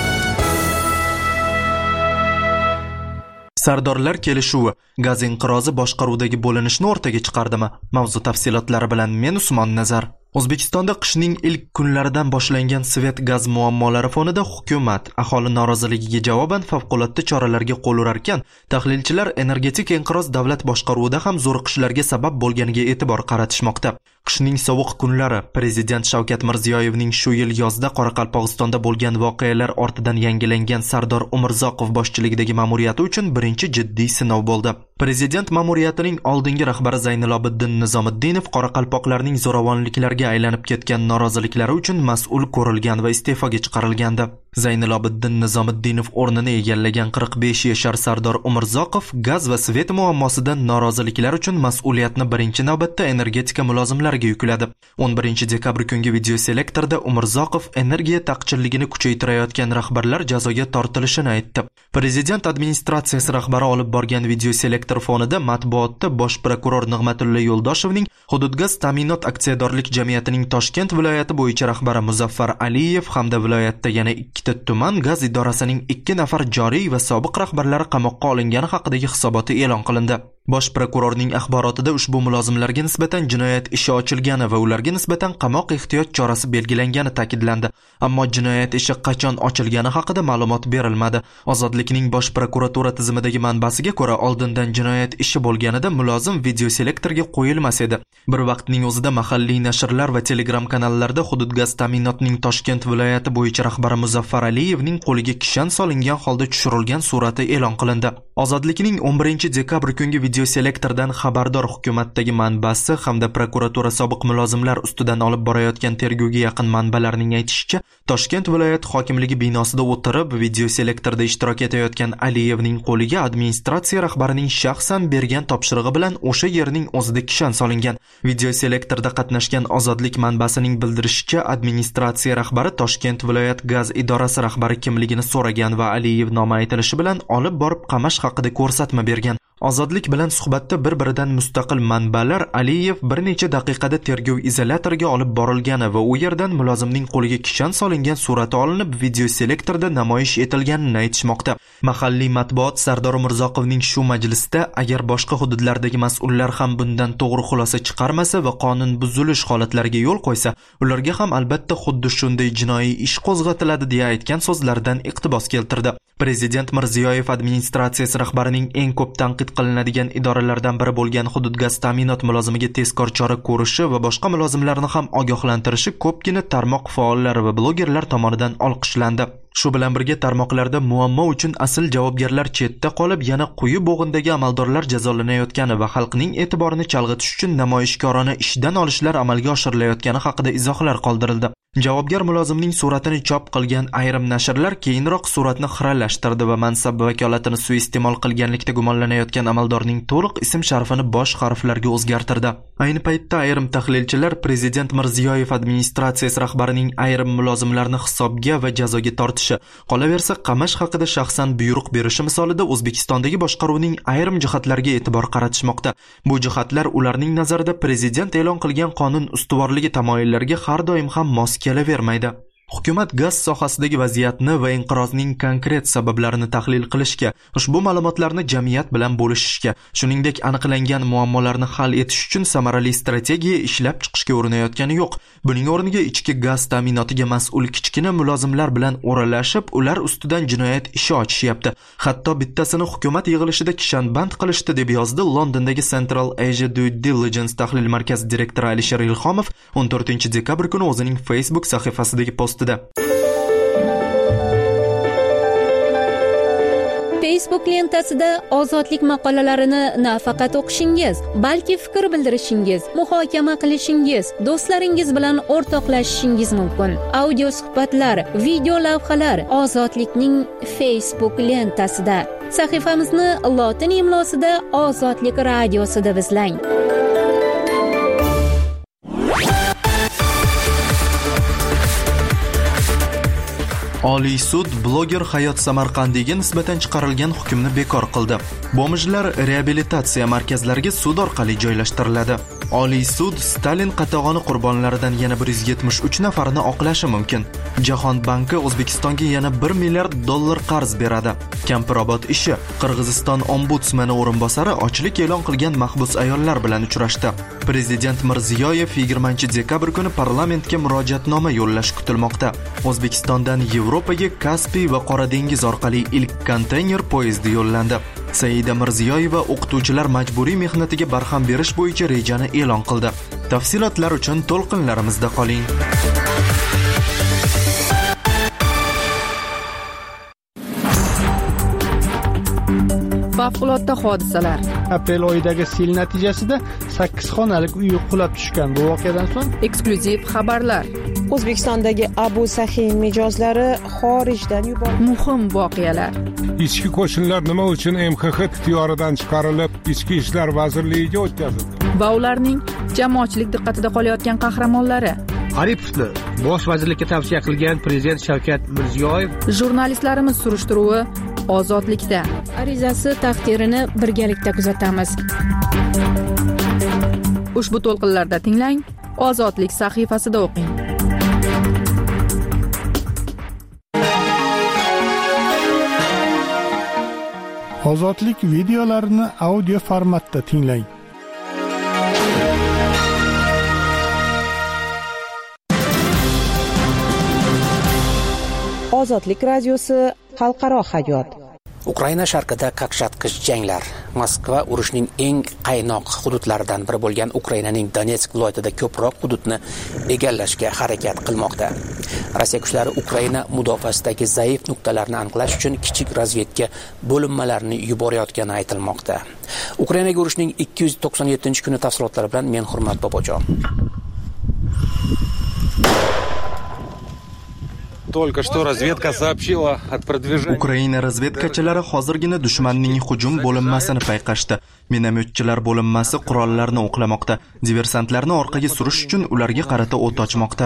Sardorlar kelishuvi gaz inqirozi boshqaruvdagi bo'linishni o'rtaga chiqardimi? Mavzu tafsilotlari bilan men Usmon Nazar. O'zbekistonda qishning ilk kunlaridan boshlangan svet gaz muammolari fonida hukumat aholi noroziligiga javoban favqulodda choralarga qo'l urarkan, tahlilchilar energetik inqiroz davlat boshqaruvida ham zo'riqishlarga sabab bo'lganiga e'tibor qaratishmoqda. Qishning sovuq kunlari Prezident Shavkat Mirziyoyevning shu yil yozda Qoraqalpog'istonda bo'lgan voqealar ortidan yangilangan Sardor Umurzoqov boshchiligidagi ma'muriyati uchun birinchi jiddiy sinov bo'ldi. Prezident ma'muriyatining oldingi rahbari Zaynilobiddin Nizomiddinov Qoraqalpoqlarning zo'ravonliklarga aylanib ketgan noroziliklari uchun mas'ul ko'rilgan va iste'foga chiqarilgandi. Zaynilobiddin Nizomiddinov o'rnini egallagan 45 yashar Sardor Umurzoqov gaz va svet muammosidan noroziliklar uchun mas'uliyatni birinchi navbatda energetika mulozimlariga yukladi. 11 dekabr kungi videoselektorda Umurzoqov energiya taqchilligini kuchaytirayotgan rahbarlar jazoga tortilishini aytdi. Prezident administratsiyasi rahbari olib borgan videoselektor fonida matbuotda bosh prokuror Nig'matilla Yo'ldoshevning Hududgaz ta'minot aksiyadorlik jamiyatining Toshkent viloyati bo'yicha rahbari Muzaffar Aliyev hamda viloyatda yana ikkita tuman gaz idorasining 2 nafar joriy va sobiq rahbarlari qamoqqa olingani haqidagi hisoboti e'lon qilindi. Bosh prokurorning axborotida ushbu mulozimlarga nisbatan jinoyat ishi ochilgani va ularga nisbatan qamoq ehtiyot chorasi belgilangani ta'kidlandi. Ammo jinoyat ishi qachon ochilgani haqida ma'lumot berilmadi. Ozodlikning bosh prokuratura tizimidagi manbasiga ko'ra, oldindan jinoyat ishi bo'lganida mulozim videoselektorga qo'yilmas edi. Bir vaqtning o'zida mahalliy nashrlar va Telegram kanallarda Hududgaz ta'minotning Toshkent viloyati bo'yicha rahbari Muzaffar Aliyevning qo'liga kishan solingan holda tushirilgan surati e'lon qilindi. Ozodlikning 11 dekabr kungi videoselektordan xabardor hukumatdagi manbasi hamda prokuratura sobiq mulozimlar ustidan olib borayotgan tergovga yaqin manbalarning aytishicha, Toshkent viloyat hokimligi binosida o'tirib videoselektorda ishtirok etayotgan Aliyevning qo'liga administratsiya rahbarining shaxsan bergan topshirig'i bilan o'sha yerning o'zida kishan solingan. Videoselektorda qatnashgan Ozodlik manbasining bildirishicha, administratsiya rahbari Toshkent viloyat gaz idorasi rahbari kimligini so'ragan va Aliyev nomi aytilishi bilan olib borib qamash haqida ko'rsatma bergan. Ozodlik bilan suhbatda bir-biridan mustaqil manbalar Aliyev bir necha daqiqada tergov izolyatoriga olib borilgani va u yerdan mulozimning qo'liga kishan solingan surati olinib videoselektorda namoyish etilganini aytishmoqda. Mahalliy matbuot Sardor Umurzoqovning shu majlisda agar boshqa hududlardagi mas'ullar ham bundan to'g'ri xulosa chiqarmasa va qonun buzilish holatlariga yo'l qo'ysa, ularga ham albatta xuddi shunday jinoiy ish qo'zg'atiladi deya aytgan so'zlaridan iqtibos keltirdi. Prezident Mirziyoyev administratsiyasi rahbarining eng ko'p tanqid qilinadigan idoralardan biri bo'lgan Hududgaz ta'minot mulozimiga tezkor chora ko'rishi va boshqa mulozimlarni ham ogohlantirishi ko'pgina tarmoq faollari va blogerlar tomonidan olqishlandi. Shu bilan birga tarmoqlarda muammo uchun asl javobgarlar chetda qolib, yana quyi bo'g'indagi amaldorlar jazolanayotgani va xalqning e'tiborini chalg'itish uchun namoyishkorona ishdan olishlar amalga oshirilayotgani haqida izohlar qoldirildi. Javobgar mulozimning suratini chop qilgan ayrim nashrlar keyinroq suratni xiralashtirdi va mansab vakolatini suiiste'mol qilganlikda gumonlanayotgan amaldorning to'liq ism-sharifini bosh harflarga o'zgartirdi. Ayni paytda ayrim tahlilchilar Prezident Mirziyoyev administratsiyasi rahbarining ayrim mulozimlarni hisobga va jazoga tortishi, qolaversa qamash haqida shaxsan buyruq berishi misolida O'zbekistondagi boshqaruvning ayrim jihatlariga e'tibor qaratishmoqda. Bu jihatlar ularning nazarida prezident e'lon qilgan qonun ustuvorligi tamoyillariga har doim ham mos kelavermaydi. Hukumat gaz sohasidagi vaziyatni va inqirozning konkret sabablarini tahlil qilishga, ushbu ma'lumotlarni jamiyat bilan bo'lishishga, shuningdek aniqlangan muammolarni hal etish uchun samarali strategiya ishlab chiqishga urinayotgani yo'q. Buning o'rniga ichki gaz ta'minotiga mas'ul kichkina mulozimlar bilan o'ralashib, ular ustidan jinoyat ishi ochishyapti. Hatto bittasini hukumat yig'ilishida kishanband qilishdi, deb yozdi Londondagi Central Asia Due Diligence tahlil markazi direktori Alisher Ilhomov 14-dekabr kuni o'zining Facebook sahifasidagi postida. Facebook lentasida ozodlik maqolalarini nafaqat o'qishingiz, balki fikr bildirishingiz, muhokama qilishingiz, do'stlaringiz bilan o'rtoqlashishingiz mumkin. Audio suhbatlar, video lavhalar ozodlikning Facebook lentasida. Sahifamizni lotin imlosida Ozodlik radiosi deb izlang. Oliy sud bloger Hayot Samarqandiyga nisbatan chiqarilgan hukmni bekor qildi. Bomijlar reabilitatsiya markazlariga sud orqali joylashtiriladi. Oliy sud Stalin qatag'oni qurbonlaridan yana 173 nafarini oqlashi mumkin. Jahon banki O'zbekistonga yana $1 milliard qarz beradi. Kampirobod ishi. Qirg'iziston ombudsmani o'rinbosari ochlik e'lon qilgan mahbus ayollar bilan uchrashdi. Prezident Mirziyoyev 20-dekabr kuni parlamentga murojaatnoma yo'llash kutilmoqda. O'zbekistondan Yevropaga Kaspiy va Qora dengiz orqali ilk konteyner poyezdi yo'llandi. Saida Mirziyoyeva o'qituvchilar majburiy mehnatiga barham berish bo'yicha rejani e'lon qildi. Tafsilotlar uchun to'lqinlarimizda qoling. Favqulodda hodisalar. Aprel oyidagi sel natijasida 8 xonalik uy qulab tushgan. Bu voqeadan so'ng eksklyuziv xabarlar. O'zbekistondagi Abu Sahiy mijozlari xorijdan yuborildi. Muhim voqealar. Ichki qo'shinlar nima uchun MXX ixtiyoridan chiqarilib, Ichki ishlar vazirligiga o'tkazildi? Va ularning jamoatchilik diqqatida qolayotgan qahramonlari. Aripovni bosh vazirlikka tavsiya qilgan prezident Shavkat Mirziyoyev. Jurnalistlarimiz surishtiruvi ozodlikda. Arizasi taqdirini birgalikda kuzatamiz. Ushbu to'lqinlarda tinglang, Ozodlik sahifasida o'qing. Ozodlik videolarini audio formatda tinglang. Ozodlik radiosi xalqaro hayot. Ukraina sharqida qaqshatqich janglar. Moskva urushning eng qaynoq hududlaridan biri bo'lgan Ukrainaning Donetsk viloyatida ko'proq hududni egallashga harakat qilmoqda. Rossiya kuchlari Ukraina mudofaasidagi zaif nuqtalarni aniqlash uchun kichik razvedka bo'linmalarini yuborayotgani aytilmoqda. Ukrainaga urushning 297-kuni tafsilotlari bilan men Hurmat Bobojon. Только что разведка сообщила от продвижения. Ukraina razvedkachilari hozirgina dushmanning hujum bo'linmasini payqashdi. Minomyotchilar bo'linmasi qurollarni o'qlamoqda. Diversantlarni orqaga surish uchun ularga qarata o't ochmoqda.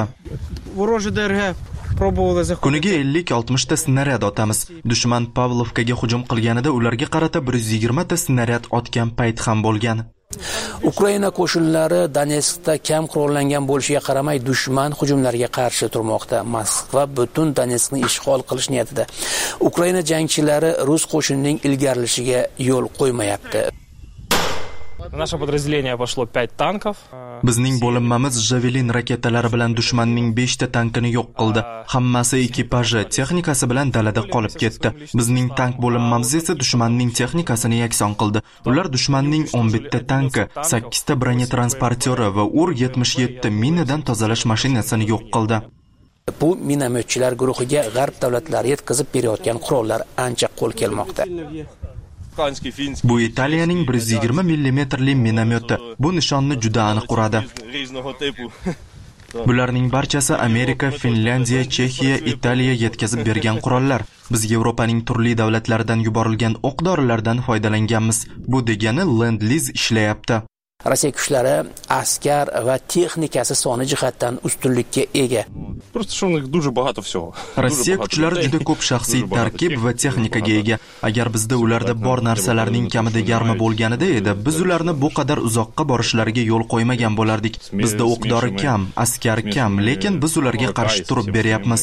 Kuniga 50-60 ta snaryad otamiz. Dushman Pavlovkaga hujum qilganida ularga qarata 120 ta snaryad otgan payt ham bo'lgan. Ukraina qo'shinlari Donetskda kam qurollangan bo'lishiga qaramay dushman hujumlariga qarshi turmoqda. Moskva butun Donetskni ishg'ol qilish niyatida. Ukraina jangchilari rus qo'shinining ilgarilishiga yo'l qo'ymayapti. Наше подразделение пошло 5 танков. Bizning bo'linmamiz Javelin raketalari bilan dushmanning 5 ta tankini yo'q qildi. Hammasi ekipaji, texnikasi bilan dalada qolib ketdi. Bizning tank bo'linmamiz esa dushmanning texnikasini yakson qildi. Ular dushmanning 11 ta tanki, 8 ta bronetransportyori va UR-77 minadan tozalash mashinasini yo'q qildi. Bu minomyotchilar guruhiga g'arb davlatlari yetkazib berayotgan qurollar ancha qo'l kelmoqda. Bu Italiyaning 120 mm minomyoti. Bu nishonni juda aniq uradi. Bularning barchasi Amerika, Finlandiya, Chexiya, Italiya yetkazib bergan qurollar. Biz Yevropaning turli davlatlaridan yuborilgan o'q-dorilardan foydalanganmiz. Bu degani Land-Lease ishlayapti. Rossiya kuchlari askar va texnikasi soni jihatdan ustunlikka ega. Rossiya kuchlari juda ko'p shaxsiy tarkib va texnikaga ega. Agar bizda ularda bor narsalarning kamida yarmi bo'lganida edi, biz ularni bu qadar uzoqqa borishlariga yo'l qo'ymagan bo'lardik. Bizda o'qdori kam, askar kam, lekin biz ularga qarshi turib beryapmiz.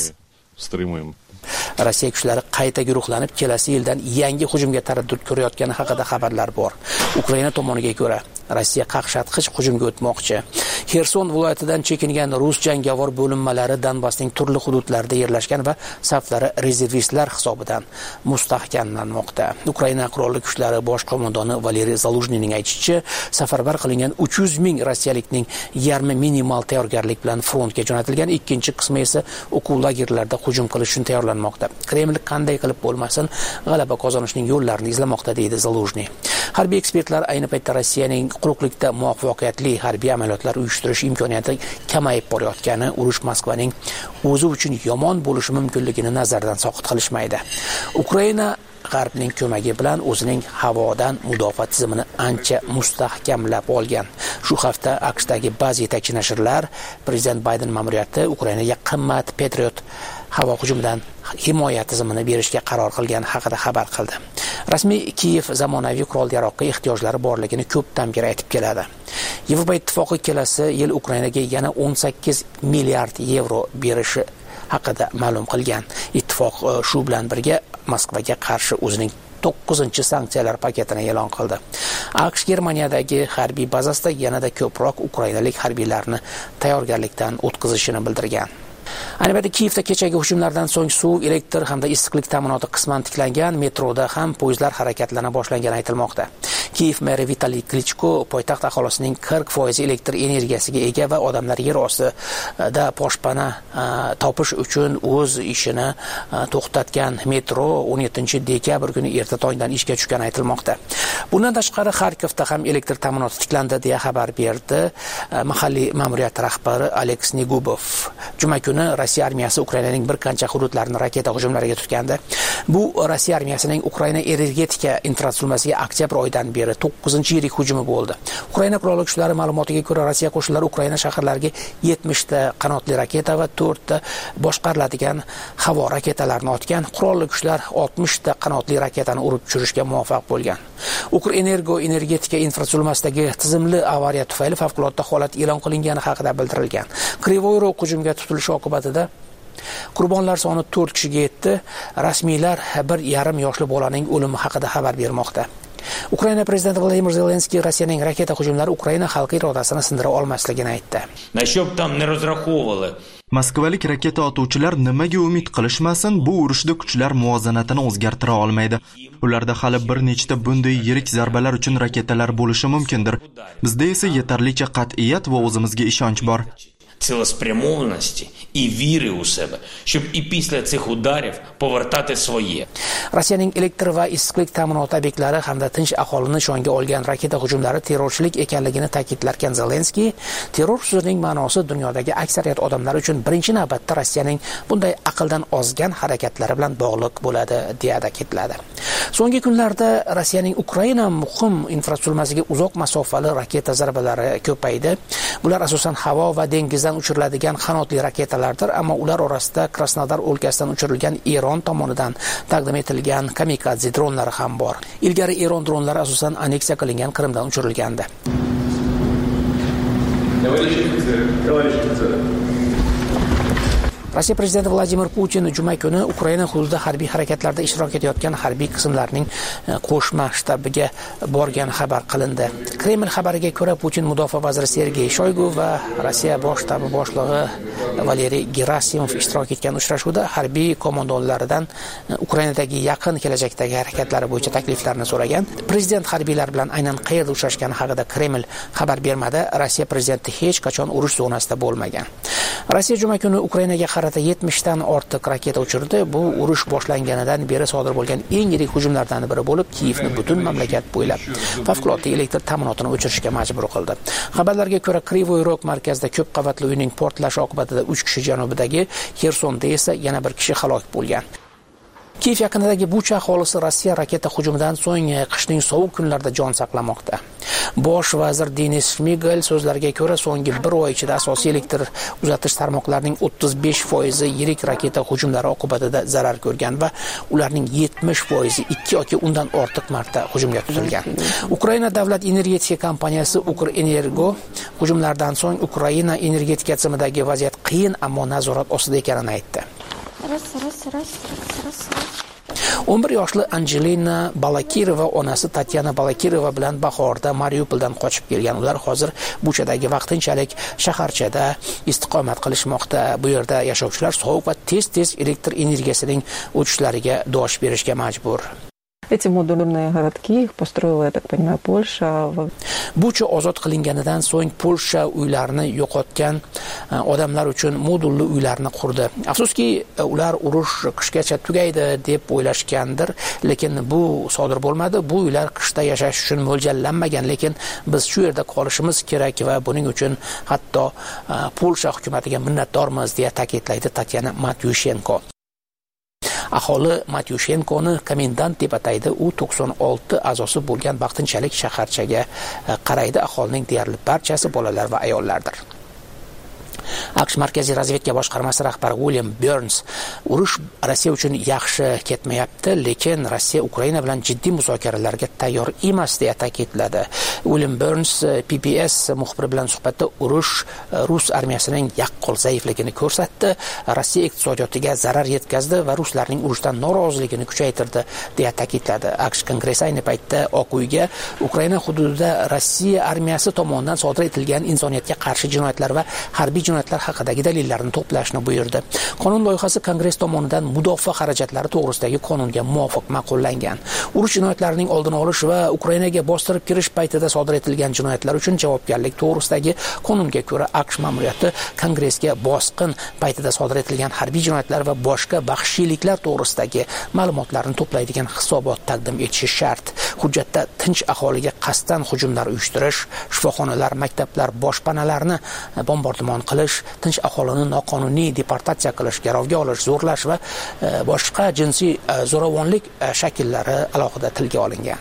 Rossiya kuchlari qayta guruhlanib, kelasi yildan yangi hujumga taraddud ko'rayotgani haqida xabarlar bor. Ukraina tomoniga ko'ra, Rossiya qaqshatqich hujumga o'tmoqchi. Xerson viloyatidan chekingan rus jangovar bo'linmalari Donbassning turli hududlarida yerlashgan va saflari rezervistlar hisobidan mustahkamlanmoqda. Ukraina qurolli kuchlari bosh qo'mondoni Valeriy Zaluzhniyning aytishicha, safarbar qilingan 300 ming rossiyalikning yarmi minimal tayyorgarlik bilan frontga jo'natilgan, ikkinchi qismi esa o'quv lagerlarida hujum qilish uchun tayyorlanmoqda. Kreml qanday qilib bo'lmasin, g'alaba qozonishning yo'llarini izlamoqda, deydi Zaluzhniy. Harbiy ekspertlar ayni paytda Rossiyaning quruqlikda muvaffaqiyatli harbiy amaliyotlar uyushtirish imkoniyati kamayib borayotgani, urush Moskvaning o'zi uchun yomon bo'lishi mumkinligini nazardan soqit qilishmaydi. Ukraina G'arbning ko'magi bilan o'zining havodan mudofaa tizimini ancha mustahkamlab olgan. Shu hafta AQShdagi ba'zi yetakchi nashrlar prezident Bayden ma'muriyati Ukrainaga qimmat Patriot havo hujumidan himoya tizimini berishga qaror qilgani haqida xabar qildi. Rasmiy Kiyev zamonaviy qurol-yarog'ga ehtiyojlari borligini ko'pdan beri aytib keladi. Yevropa Ittifoqi kelasi yil Ukrainaga yana 18 milliard yevro berishi haqida ma'lum qilgan. Ittifoq shu bilan birga Moskvaga qarshi o'zining 9-sanksiyalar paketini e'lon qildi. AQSh Germaniyadagi harbiy bazasida yanada ko'proq ukrainalik harbiylarni tayyorgarlikdan o'tkazishini bildirgan. Ayni paytda Kiyevda kechagi hujumlardan so'ng suv, elektr hamda issiqlik ta'minoti qisman tiklangan, metroda ham poyezdlar harakatlana boshlangani aytilmoqda. Kiyev meri Vitaliy Klichko poytaxt aholisining 40% elektr energiyasiga ega va odamlar yer ostida boshpana topish uchun o'z ishini to'xtatgan metro 17-dekabr kuni erta tongdan ishga tushgani aytilmoqda. Bundan tashqari Xarkovda ham elektr ta'minoti tiklandi deya xabar berdi mahalliy ma'muriyat rahbari Aleks Negubov. Juma kuni Rossiya armiyasi Ukrainaning bir qancha hududlarini raketa hujumlariga tutgandi. Bu Rossiya armiyasining Ukraina energetika infratuzilmasiga oktyabr oyidan beri 9-yirik hujumi bo'ldi. Ukraina qurolli kuchlari ma'lumotiga ko'ra, Rossiya qo'shinlari Ukraina shaharlariga 70 ta qanotli raketa va 4 ta boshqariladigan havo raketalarini otgan. Qurolli kuchlar 60 ta qanotli raketani urib tushirishga muvaffaq bo'lgan. Energetika infratuzilmasidagi tizimli avariya tufayli favqulodda holat e'lon qilingani haqida bildirilgan. Krivoy Rog hujumga tutilishi oqibatida qurbonlar soni 4 kishiga yetdi. Rasmiylar 1,5 yoshli bolaning o'limi haqida xabar bermoqda. Ukraina prezidenti Vladimir Zelenskiy Rossiyaning raketa hujumlari Ukraina xalqi irodasini sindira olmasligini aytdi. Moskvalik raketa otuvchilar nimaga umid qilishmasin, bu urushda kuchlar muvozanatini o'zgartira olmaydi. Ularda hali bir nechta bunday yirik zarbalar uchun raketalar bo'lishi mumkindir. Bizda esa yetarlicha qat'iyat va o'zimizga ishonch bor. Цілеспрямованості і віри у себе, щоб і після цих ударів повертати своє. Rossiyaning elektr va issiqlik ta'minoti obyektlari hamda tinch aholini shonga olgan raketa hujumlari terrorchilik ekanligini ta'kidlarkan Zelenskiy, terror so'zining ma'nosi dunyodagi aksariyat odamlar uchun birinchi navbatda Rossiyaning bunday aqldan ozgan harakatlari bilan bog'liq bo'ladi deya ta'kidladi. So'nggi kunlarda Rossiyaning Ukraina muhim infratuzilmasiga uzoq masofali raketa zarbalari ko'paydi. Bular asosan havo va dengizdan uchiriladigan qanotli raketalardir, ammo ular orasida Krasnodar o'lkasidan uchirilgan Eron tomonidan taqdim etilgan kamikadze dronlari ham bor. Ilgari Eron dronlari asosan aneksiya qilingan Qrimdan uchirilgandi. Rossiya prezidenti Vladimir Putin juma kuni Ukraina hududida harbiy harakatlarda ishtirok etayotgan harbiy qismlarning qo'shma shtabiga borgani xabar qilindi. Kreml xabariga ko'ra, Putin mudofaa vaziri Sergey Shoygu va Rossiya bosh shtabi boshlig'i Valeriy Gerasimov ishtirok etgan uchrashuvda harbiy qo'mondonlaridan Ukrainadagi yaqin kelajakdagi harakatlari bo'yicha takliflarni so'ragan. Prezident harbiylar bilan aynan qayerda uchrashgani haqida Kreml xabar bermadi. Rossiya prezidenti hech qachon urush zonasida bo'lmagan. Rossiya juma kuni Ukrainaga qarata 70 dan ortiq raketa uchirdi. Bu urush boshlanganidan beri sodir bo'lgan eng yirik hujumlardan biri bo'lib, Kiyevni butun mamlakat bo'ylab favqulodda elektr ta'minotini o'chirishga majbur qildi. Xabarlarga ko'ra, Krivoy Rog markazida ko'p qavatli uyning portlashi oqibatida 3 kishi janubidagi Xersonda esa yana bir kishi halok bo'lgan. Kiev yaqinidagi Bucha aholisi Rossiya raketa hujumidan so'ng qishning sovuq kunlarida jon saqlamoqda. Bosh vazir Denis Shmigel so'zlariga ko'ra, so'nggi bir oy ichida asosiy elektr uzatish tarmoqlarining 35% yirik raketa hujumlari oqibatida zarar ko'rgan va ularning 70% 2 yoki undan ortiq marta hujumga tutilgan. Ukraina davlat energetika kompaniyasi Ukrenergo hujumlardan so'ng Ukraina energetika tizimidagi vaziyat qiyin, ammo nazorat ostida ekanini aytdi. 11 yoshli Angelina Balakirova onasi Tatyana Balakirova bilan bahorda Mariupoldan qochib kelgan. Ular hozir Buchadagi vaqtinchalik shaharchada istiqomat qilishmoqda. Bu yerda yashovchilar sovuq va tez elektr energiyasining o'chishlariga dosh berishga majbur. Эти модульные городки их построила, я так понимаю, Польша. Bucha ozod qilinganidan so'ng Polsha uylarini yo'qotgan odamlar uchun modulli uylarni qurdi. Afsuski, ular urush qishgacha tugaydi deb o'ylashgandir, lekin bu sodir bo'lmadi. Bu uylar qishda yashash uchun mo'ljallanmagan, lekin biz shu yerda qolishimiz kerak va buning uchun hatto Polsha hukumatiga minnatdormiz deya ta'kidlaydi Tatyana Matyushenko. Aholi Matyushenkoni komendant deb ataydi. U 96 a'zosi bo'lgan vaqtinchalik shaharchaga qaraydi. Aholining deyarli barchasi bolalar va ayollardir. AQSh Markaziy razvedka boshqarmasi rahbari William Burns urush Rossiya uchun yaxshi ketmayapti, lekin Rossiya Ukraina bilan jiddiy muzokaralarga tayyor emas deya ta'kidladi. William Burns PBS muxbiri bilan suhbatda urush Rus armiyasining yaqqol zaifligini ko'rsatdi, Rossiya iqtisodiyotiga zarar yetkazdi va ruslarning urushdan noroziligini kuchaytirdi deya ta'kidladi. AQSh Kongressi ayni paytda Oq uyga Ukraina hududida Rossiya armiyasi tomonidan sodir etilgan insoniyatga qarshi jinoyatlar va harbiy jinoyatlar haqidagi dalillarni to'plashni buyurdi. Qonun loyihasi Kongress tomonidan mudofaa xarajatlari to'g'risidagi qonunga muvofiq ma'qullangan. Urush jinoyatlarining oldini olish va Ukrainaga bostirib kirish paytida sodir etilgan jinoyatlar uchun javobgarlik to'g'risidagi qonunga ko'ra AQSh ma'muriyati Kongressga bosqin paytida sodir etilgan harbiy jinoyatlar va boshqa baxshiyliklar to'g'risidagi ma'lumotlarni to'playdigan hisobot taqdim etishi shart. Hujjatda tinch aholiga qasddan hujumlar uyushtirish, shifoxonalar, maktablar, boshpanalarni bombardimon qilish, tinch aholini noqonuniy deportatsiya qilish, garovga olish, zo'rlash va boshqa jinsiy zo'ravonlik shakllari alohida tilga olingan.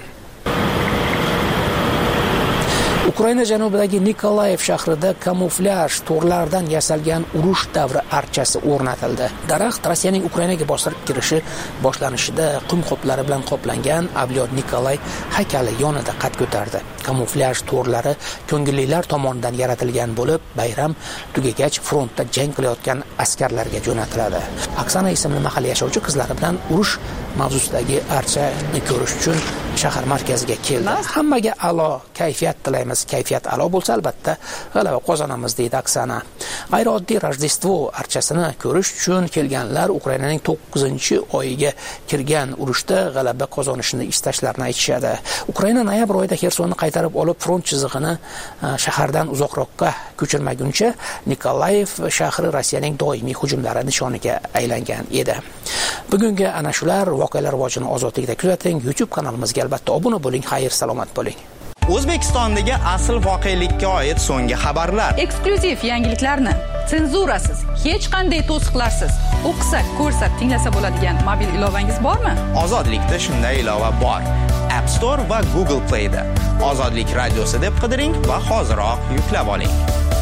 Ukraina janubidagi Nikolayev shahrida kamuflyaj to'rlardan yasalgan urush davri archasi o'rnatildi. Daraxt Rossiyaning Ukrainaga bostirib kirishi boshlanishida qum qoplari bilan qoplangan Avlod Nikolay haykali yonida qad ko'tardi. Kamuflyaj to'rlari ko'ngillilar tomonidan yaratilgan bo'lib, bayram tugagach frontda jang qilayotgan askarlarga jo'natiladi. Oksana ismli mahalliy yashovchi qizlari bilan urush mavzusidagi archani ko'rish uchun shahar markaziga keldi. Hammaga a'lo kayfiyat tilaymiz. Kayfiyat a'lo bo'lsa, albatta g'alaba qozonamiz, deydi Oksana. G'ayrioddiy Rojdestvo archasini ko'rish uchun kelganlar Ukrainaning 9-oyiga kirgan urushda g'alaba qozonishini istashlarini aytishadi. Ukraina noyabr oyida Xersonni qaytarib olib, front chizig'ini shahardan uzoqroqqa ko'chirmaguncha Nikolayev shahri Rossiyaning doimiy hujumlari nishoniga aylangan edi. Bugungi ana shular voqealar rivojini ozodlikda kuzating. YouTube kanalimizga albatta obuna bo'ling. Xayr, salomat bo'ling. O'zbekistondagi asl voqelikka oid so'nggi xabarlar, eksklyuziv yangiliklarni senzurasiz, hech qanday to'siqlarsiz o'qisak, ko'rsak, tinglasa bo'ladigan mobil ilovangiz bormi? Ozodlikda shunday ilova bor. App Store va Google Play da Ozodlik radiosi deb qidiring va hoziroq yuklab oling.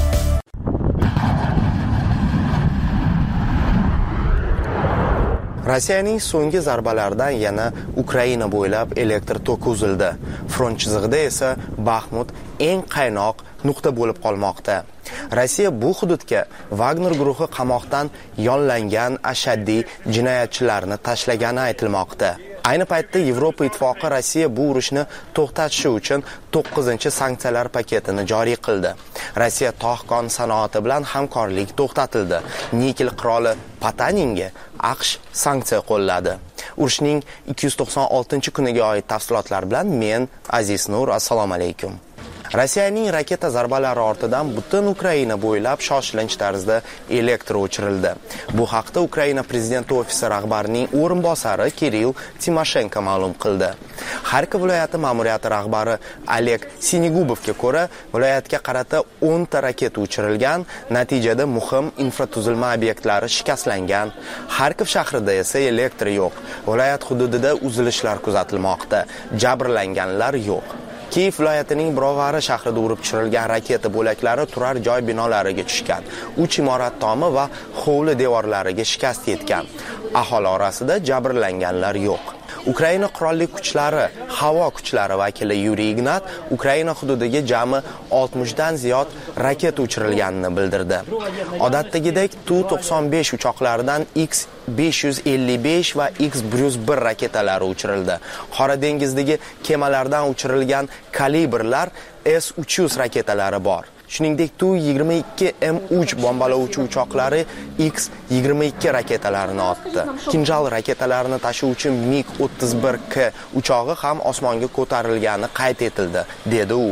Rossiyaning so'nggi zarbalaridan yana Ukraina bo'ylab elektr toki uzildi. Front chizig'ida esa Baxmut eng qaynoq nuqta bo'lib qolmoqda. Rossiya bu hududga Wagner guruhi qamoqdan yollangan ashaddiy jinoyatchilarni tashlagani aytilmoqda. Ayni paytda Yevropa ittifoqi Rossiya bu urushni to'xtatishi uchun 9-sanksiyalar paketini joriy qildi. Rossiya tog' sanoati bilan hamkorlik to'xtatildi. Nikel qiroli Potaninga AQSh sanksiya qo'lladi. Urushning 296-kuniga oid tafsilotlar bilan men Aziz Nur, assalomu alaykum. Rossiyaning raketa zarbalari ortidan butun Ukraina bo'ylab shoshilinch tarzda elektr o'chirildi. Bu haqda Ukraina prezidenti ofisi rahbarining o'rinbosari Kirill Timoshenko ma'lum qildi. Xarkov viloyati ma'muriyati rahbari Oleg Sinigubovga ko'ra, viloyatga qarata 10 ta raketa uchirilgan, natijada muhim infratuzilma obyektlari shikastlangan. Xarkov shahrida esa elektr yo'q. Viloyat hududida uzilishlar kuzatilmoqda. Jabrlanganlar yo'q. Kiyev viloyatining Brovari shahrida urib tushirilgan raketa bo'laklari turar joy binolariga tushgan. 3 imorat tomi va hovli devorlariga shikast yetgan. Aholi orasida jabrlanganlar yo'q. Ukraina qurolli kuchlari havo kuchlari vakili Yuriy Ignat Ukraina hududiga jami 60 dan ziyod raketa uchirilganini bildirdi. Odatdagidek Tu-95 uchoqlaridan X-555 va X-101 raketalari uchirildi. Qora dengizdagi kemalardan uchirilgan kalibrlar S-300 raketalari bor. Shuningdek, Tu-22M3 bombalovchi uchoqlari X-22 raketalarini otdi. Kinjal raketalarini tashuvchi MiG-31K uchog'i ham osmonga ko'tarilgani qayd etildi, dedi u.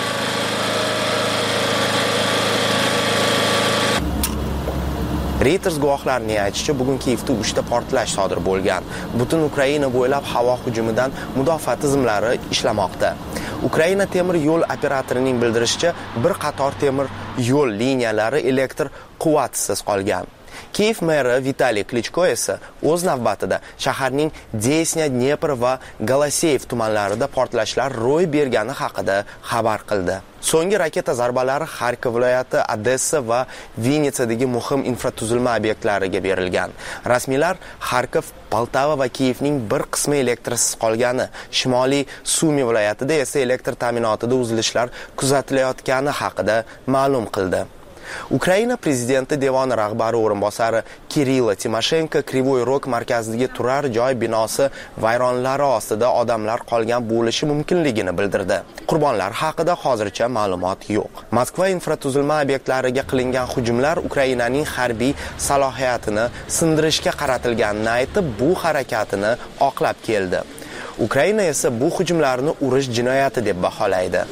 Reuters guvohlarining aytishicha, bugun Kiyevda 3 ta portlash sodir bo'lgan. Butun Ukraina bo'ylab havo hujumidan mudofaa tizimlari ishlamoqda. Ukraina temir yo'l operatorining bildirishicha, bir qator temir yo'l liniyalari elektr quvvatisiz qolgan. Kiyev meri Vitaliy Klichko esa o'z navbatida shaharning Desnya, Dnepr va Galaseyev tumanlarida portlashlar ro'y bergani haqida xabar qildi. So'nggi raketa zarbalari Xarkov viloyati, Odessa va Vinitsadagi muhim infratuzilma obyektlariga berilgan. Rasmiylar Xarkov, Poltava va Kiyevning bir qismi elektrsiz qolgani, Shimoliy Sumi viloyatida esa elektr ta'minotida uzilishlar kuzatilayotgani haqida ma'lum qildi. Ukraina prezidenti devoni rahbari o'rinbosari Kirill Timoshenko Krivoy Rog markazidagi turar joy binosi vayronlari ostida odamlar qolgan bo'lishi mumkinligini bildirdi. Qurbonlar haqida hozircha ma'lumot yo'q. Moskva infratuzilma obyektlariga qilingan hujumlar Ukrainaning harbiy salohiyatini sindirishga qaratilganini aytib, bu harakatini oqlab keldi. Ukraina esa bu hujumlarni urush jinoyati deb baholaydi.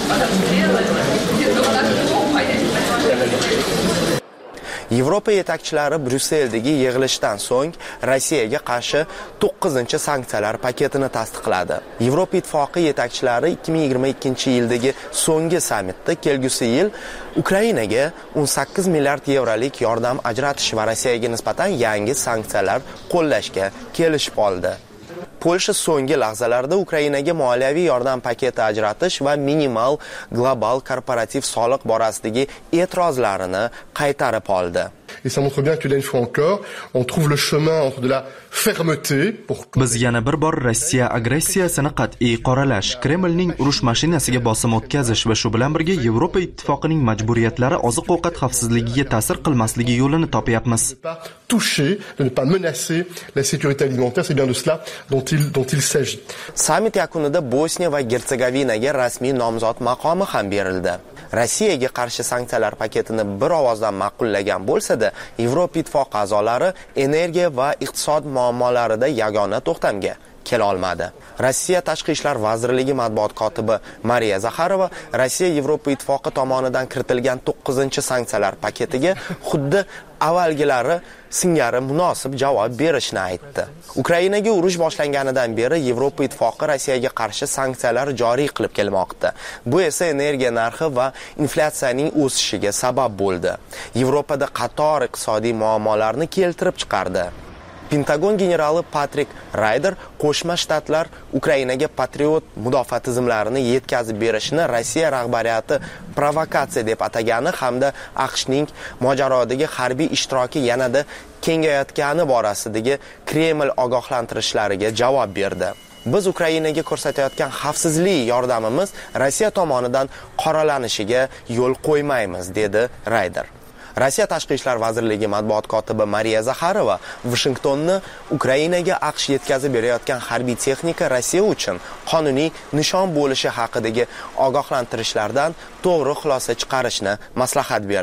Yevropa yetakchilari Bryusseldagi yig'ilishdan so'ng Rossiyaga qarshi 9-sanksiyalar paketini tasdiqladi. Yevropa ittifoqi yetakchilari 2022-yildagi so'nggi sammitda kelgusi yil Ukrainaga 18 milliard yevrolik yordam ajratish va Rossiyaga nisbatan yangi sanksiyalar qo'llashga kelishib oldi. Polsha so'nggi lahzalarda Ukrainaga moliyaviy yordam paketi ajratish va minimal global korporativ soliq borasidagi e'tirozlarini qaytarib oldi. Et ça montre bien que là une fois encore, on trouve le chemin entre de la fermeté pour Biz yana bir bor Rossiya agressiyasini qat'iy qoralash, Kremlning urush mashinasiga bosim o'tkazish va shu bilan birga Yevropa ittifoqining majburiyatlari oziq-ovqat xavfsizligiga ta'sir qilmasligi yo'lini topyapmiz. Toucher, de ne pas menacer la sécurité alimentaire, c'est bien de cela dont il s'agit. Summit yakunida Bosniya va Gertsegovinaga rasmiy nomzod maqomi ham berildi. Rossiyaga qarshi sanksiyalar paketini bir ovozdan ma'qullagan bo'lsa-da, Yevropa ittifoqi a'zolari energiya va iqtisod muammolarida yagona to'xtamga kela olmadi. Rossiya Tashqi ishlar vazirligi matbuot kotibi Mariya Zakharova Rossiya Yevropa ittifoqi tomonidan kiritilgan 9-sanksiyalar paketiga xuddi avvalgilari singari munosib javob berishni aytdi. Ukrainaga urush boshlanganidan beri Yevropa ittifoqi Rossiyaga qarshi sanksiyalar joriy qilib kelmoqda. Bu esa energiya narxi va inflyatsiyaning o'sishiga sabab bo'ldi. Yevropada qator iqtisodiy muammolarni keltirib chiqardi. Pentagon generali Patrik Ryder Qo'shma Shtatlar Ukrainaga Patriot mudofaa tizimlarini yetkazib berishni Rossiya rahbariyati provokatsiya deb atagani hamda AQShning mojarodagi harbiy ishtiroki yanada kengayotgani borasidagi Kreml ogohlantirishlariga javob berdi. Biz Ukrainaga ko'rsatayotgan xavfsizlik yordamimiz Rossiya tomonidan qoralanishiga yo'l qo'ymaymiz, dedi Ryder. Rossiya Tashqi ishlar vazirligi matbuot kotibi Mariya Zakharova Washingtonni Ukrainaga AQSh yetkazib berayotgan harbiy texnika Rossiya uchun qonuniy nishon bo'lishi haqidagi ogohlantirishlardan to'g'ri xulosa chiqarishni maslahat berdi.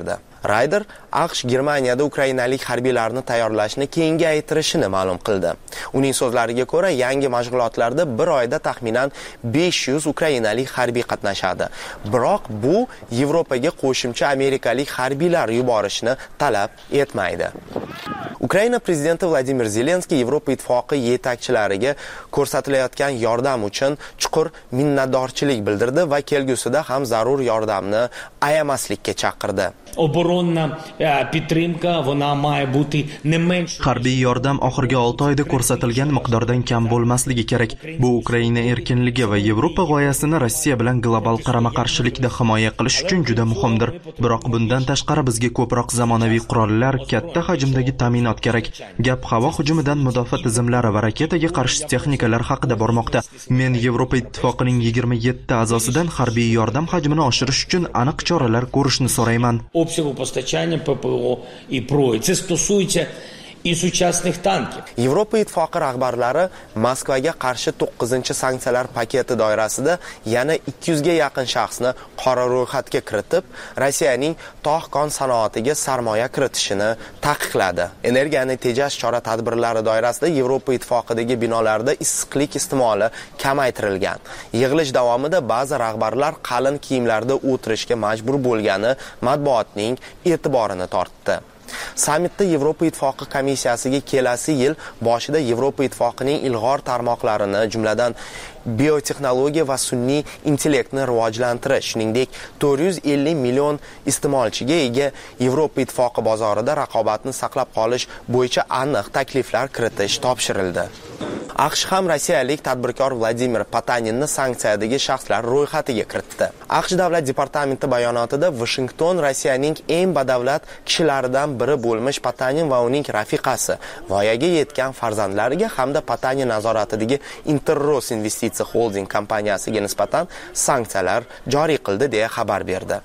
Ryder AQSh Germaniyada ukrainalik harbiylarni tayyorlashni kengaytirishini ma'lum qildi. Uning so'zlariga ko'ra, yangi mashg'ulotlarda bir oyda taxminan 500 ukrainalik harbiy qatnashadi. Biroq bu Yevropaga qo'shimcha amerikalik harbiylar yuborishni talab etmaydi. Ukraina prezidenti Vladimir Zelenskiy Yevropa ittifoqi yetakchilariga ko'rsatilayotgan yordam uchun chuqur minnatdorchilik bildirdi va kelgusida ham zarur yordamni ayamaslikka chaqirdi. Оборонна підтримка, вона має бути не менш. Harbiy yordam oxirgi 6 oyda ko'rsatilgan miqdordan kam bo'lmasligi kerak. Bu Ukraina erkinligi va Yevropa g'oyasini Rossiya bilan global qarama-qarshilikda himoya qilish uchun juda muhimdir. Biroq bundan tashqari bizga ko'proq zamonaviy qurollar, katta hajmdagi ta'minot kerak. Gap havo hujumidan mudofaa tizimlari va raketaga qarshi texnikalar haqida bormoqda. Men Yevropa ittifoqining 27 a'zosidan harbiy yordam hajmini oshirish uchun aniq choralar ko'rishni so'rayman. Обсягу постачання ППО і ПРО. Це стосується і сучасних танків. Yevropa ittifoqi rahbarlari Moskvaga qarshi 9-sanksiyalar paketi doirasida yana 200 ga yaqin shaxsni qora ro'yxatga kiritib, Rossiyaning tog' kon sanoatiga sarmoya kiritishini taqiqladi. Energiyani tejash chora-tadbirlari doirasida Yevropa ittifoqidagi binolarda issiqlik iste'moli kamaytirilgan. Yig'ilish davomida ba'zi rahbarlar qalin kiyimlarda o'tirishga majbur bo'lgani matbuotning e'tiborini tortdi. Sammitda Yevropa ittifoqi komissiyasiga kelasi yil boshida Yevropa ittifoqining ilg'or tarmoqlarini, jumladan biotexnologiya va sun'iy intellektni rivojlantirish, shuningdek 450 million iste'molchiga ega Yevropa ittifoqi bozorida raqobatni saqlab qolish bo'yicha aniq takliflar kiritish topshirildi. AQSh ham rossiyalik tadbirkor Vladimir Potaninni sanksiyadagi shaxslar ro'yxatiga kiritdi. AQSh davlat departamenti bayonotida Washington Rossiyaning eng badavlat kishilaridan biri bo'lmish Potanin va uning rafiqasi, voyaga yetgan farzandlariga hamda Potanin nazoratidagi Interros investitsiya holding kompaniyasiga nisbatan sanksiyalar joriy qildi deya xabar berdi.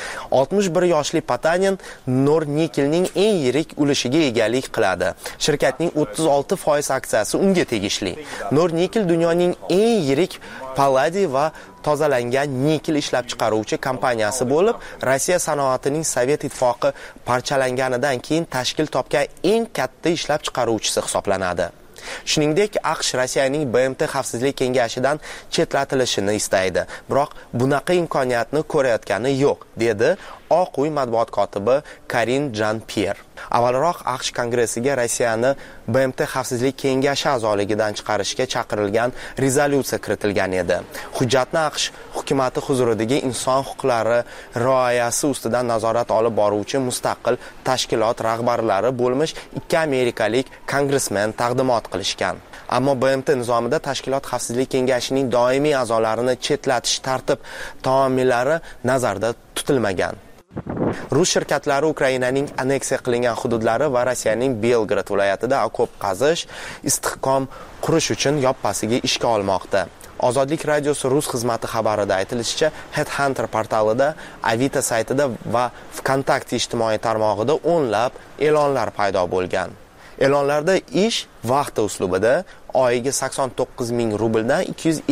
61 yoshli Potanin Nornikelning eng yirik ulushiga egalik qiladi. Shirkatning 36% aksiyasi unga tegishli. Nornikel dunyoning eng yirik palladiy va tozalangan nikel ishlab chiqaruvchi kompaniyasi bo'lib, Rossiya sanoatining Sovet ittifoqi parchalanganidan keyin tashkil topgan eng katta ishlab chiqaruvchisi hisoblanadi. Shuningdek, AQSh Rossiyaning BMT xavfsizlik kengashidan chetlatilishini istaydi. Biroq bunaqa imkoniyatni ko'rayotgani yo'q, dedi Oq uy matbuot kotibi Karine Jean-Pierre. Avvalroq AQSh kongressiga Rossiyani BMT xavfsizlik kengashi a'zoligidan chiqarishga chaqirilgan rezolyutsiya kiritilgan edi. Hujjatni AQSh hukumatı huzuridagi inson huquqlari rioyasi ustidan nazorat olib boruvchi mustaqil tashkilot rahbarlari bo'lmish 2 amerikalik kongressmen taqdimot qilishgan. Ammo BMT nizomida tashkilot xavfsizlik kengashining doimiy a'zolarini chetlatish tartib taomillari nazarda tutilmagan. Rus shirkatlari Ukrainaning aneksiya qilingan hududlari va Rossiyaning Belgrad viloyatida okop qazish, istehkom qurish uchun yoppasiga ishga olmoqda. Ozodlik radiosi Rus xizmati xabarida aytilishicha, Headhunter portalida, Avito saytida va VKontakte ijtimoiy tarmog'ida o'nlab e'lonlar paydo bo'lgan. E'lonlarda ish vaqti uslubida oyiga 89 ming rubldan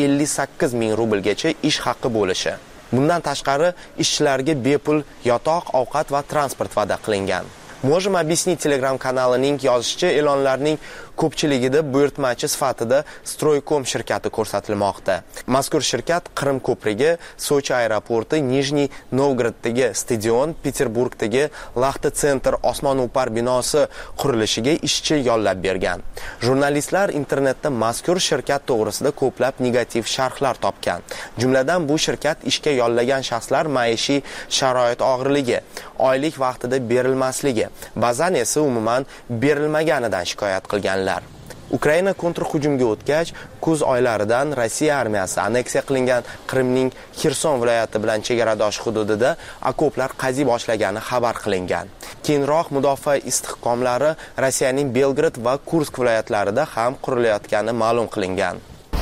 258 ming rublgacha ish haqqi bo'lishi. Bundan tashqari ishchilarga bepul yotoq, ovqat va transport va'da qilingan. Можем объяснить Telegram kanalining yozishicha, e'lonlarning ko'pchiligida buyurtmachi sifatida Stroycom shirkati ko'rsatilmoqda. Mazkur shirkat Qrim ko'prigi, Sochi aeroporti, Nijniy Novgoroddagi stadion, Peterburgdagi Laxta Center osmono'par binosi qurilishiga ishchi yollab bergan. Jurnalistlar internetda mazkur shirkat to'g'risida ko'plab negativ sharhlar topgan. Jumladan bu shirkat ishga yollagan shaxslar maishiy sharoit og'irligi, oylik vaqtida berilmasligi, ba'zan esa umuman berilmaganidan shikoyat qilganlar. Ukraina kontrhujumga o'tgach, kuz oylaridan Rossiya armiyasi aneksiya qilingan Qrimning Xerson viloyati bilan chegaradosh hududida okoplar qaziy boshlagani xabar qilingan. Keyinroq mudofaa istehkomlari Rossiyaning Belgrad va Kursk viloyatlarida ham qurilayotgani ma'lum qilingan.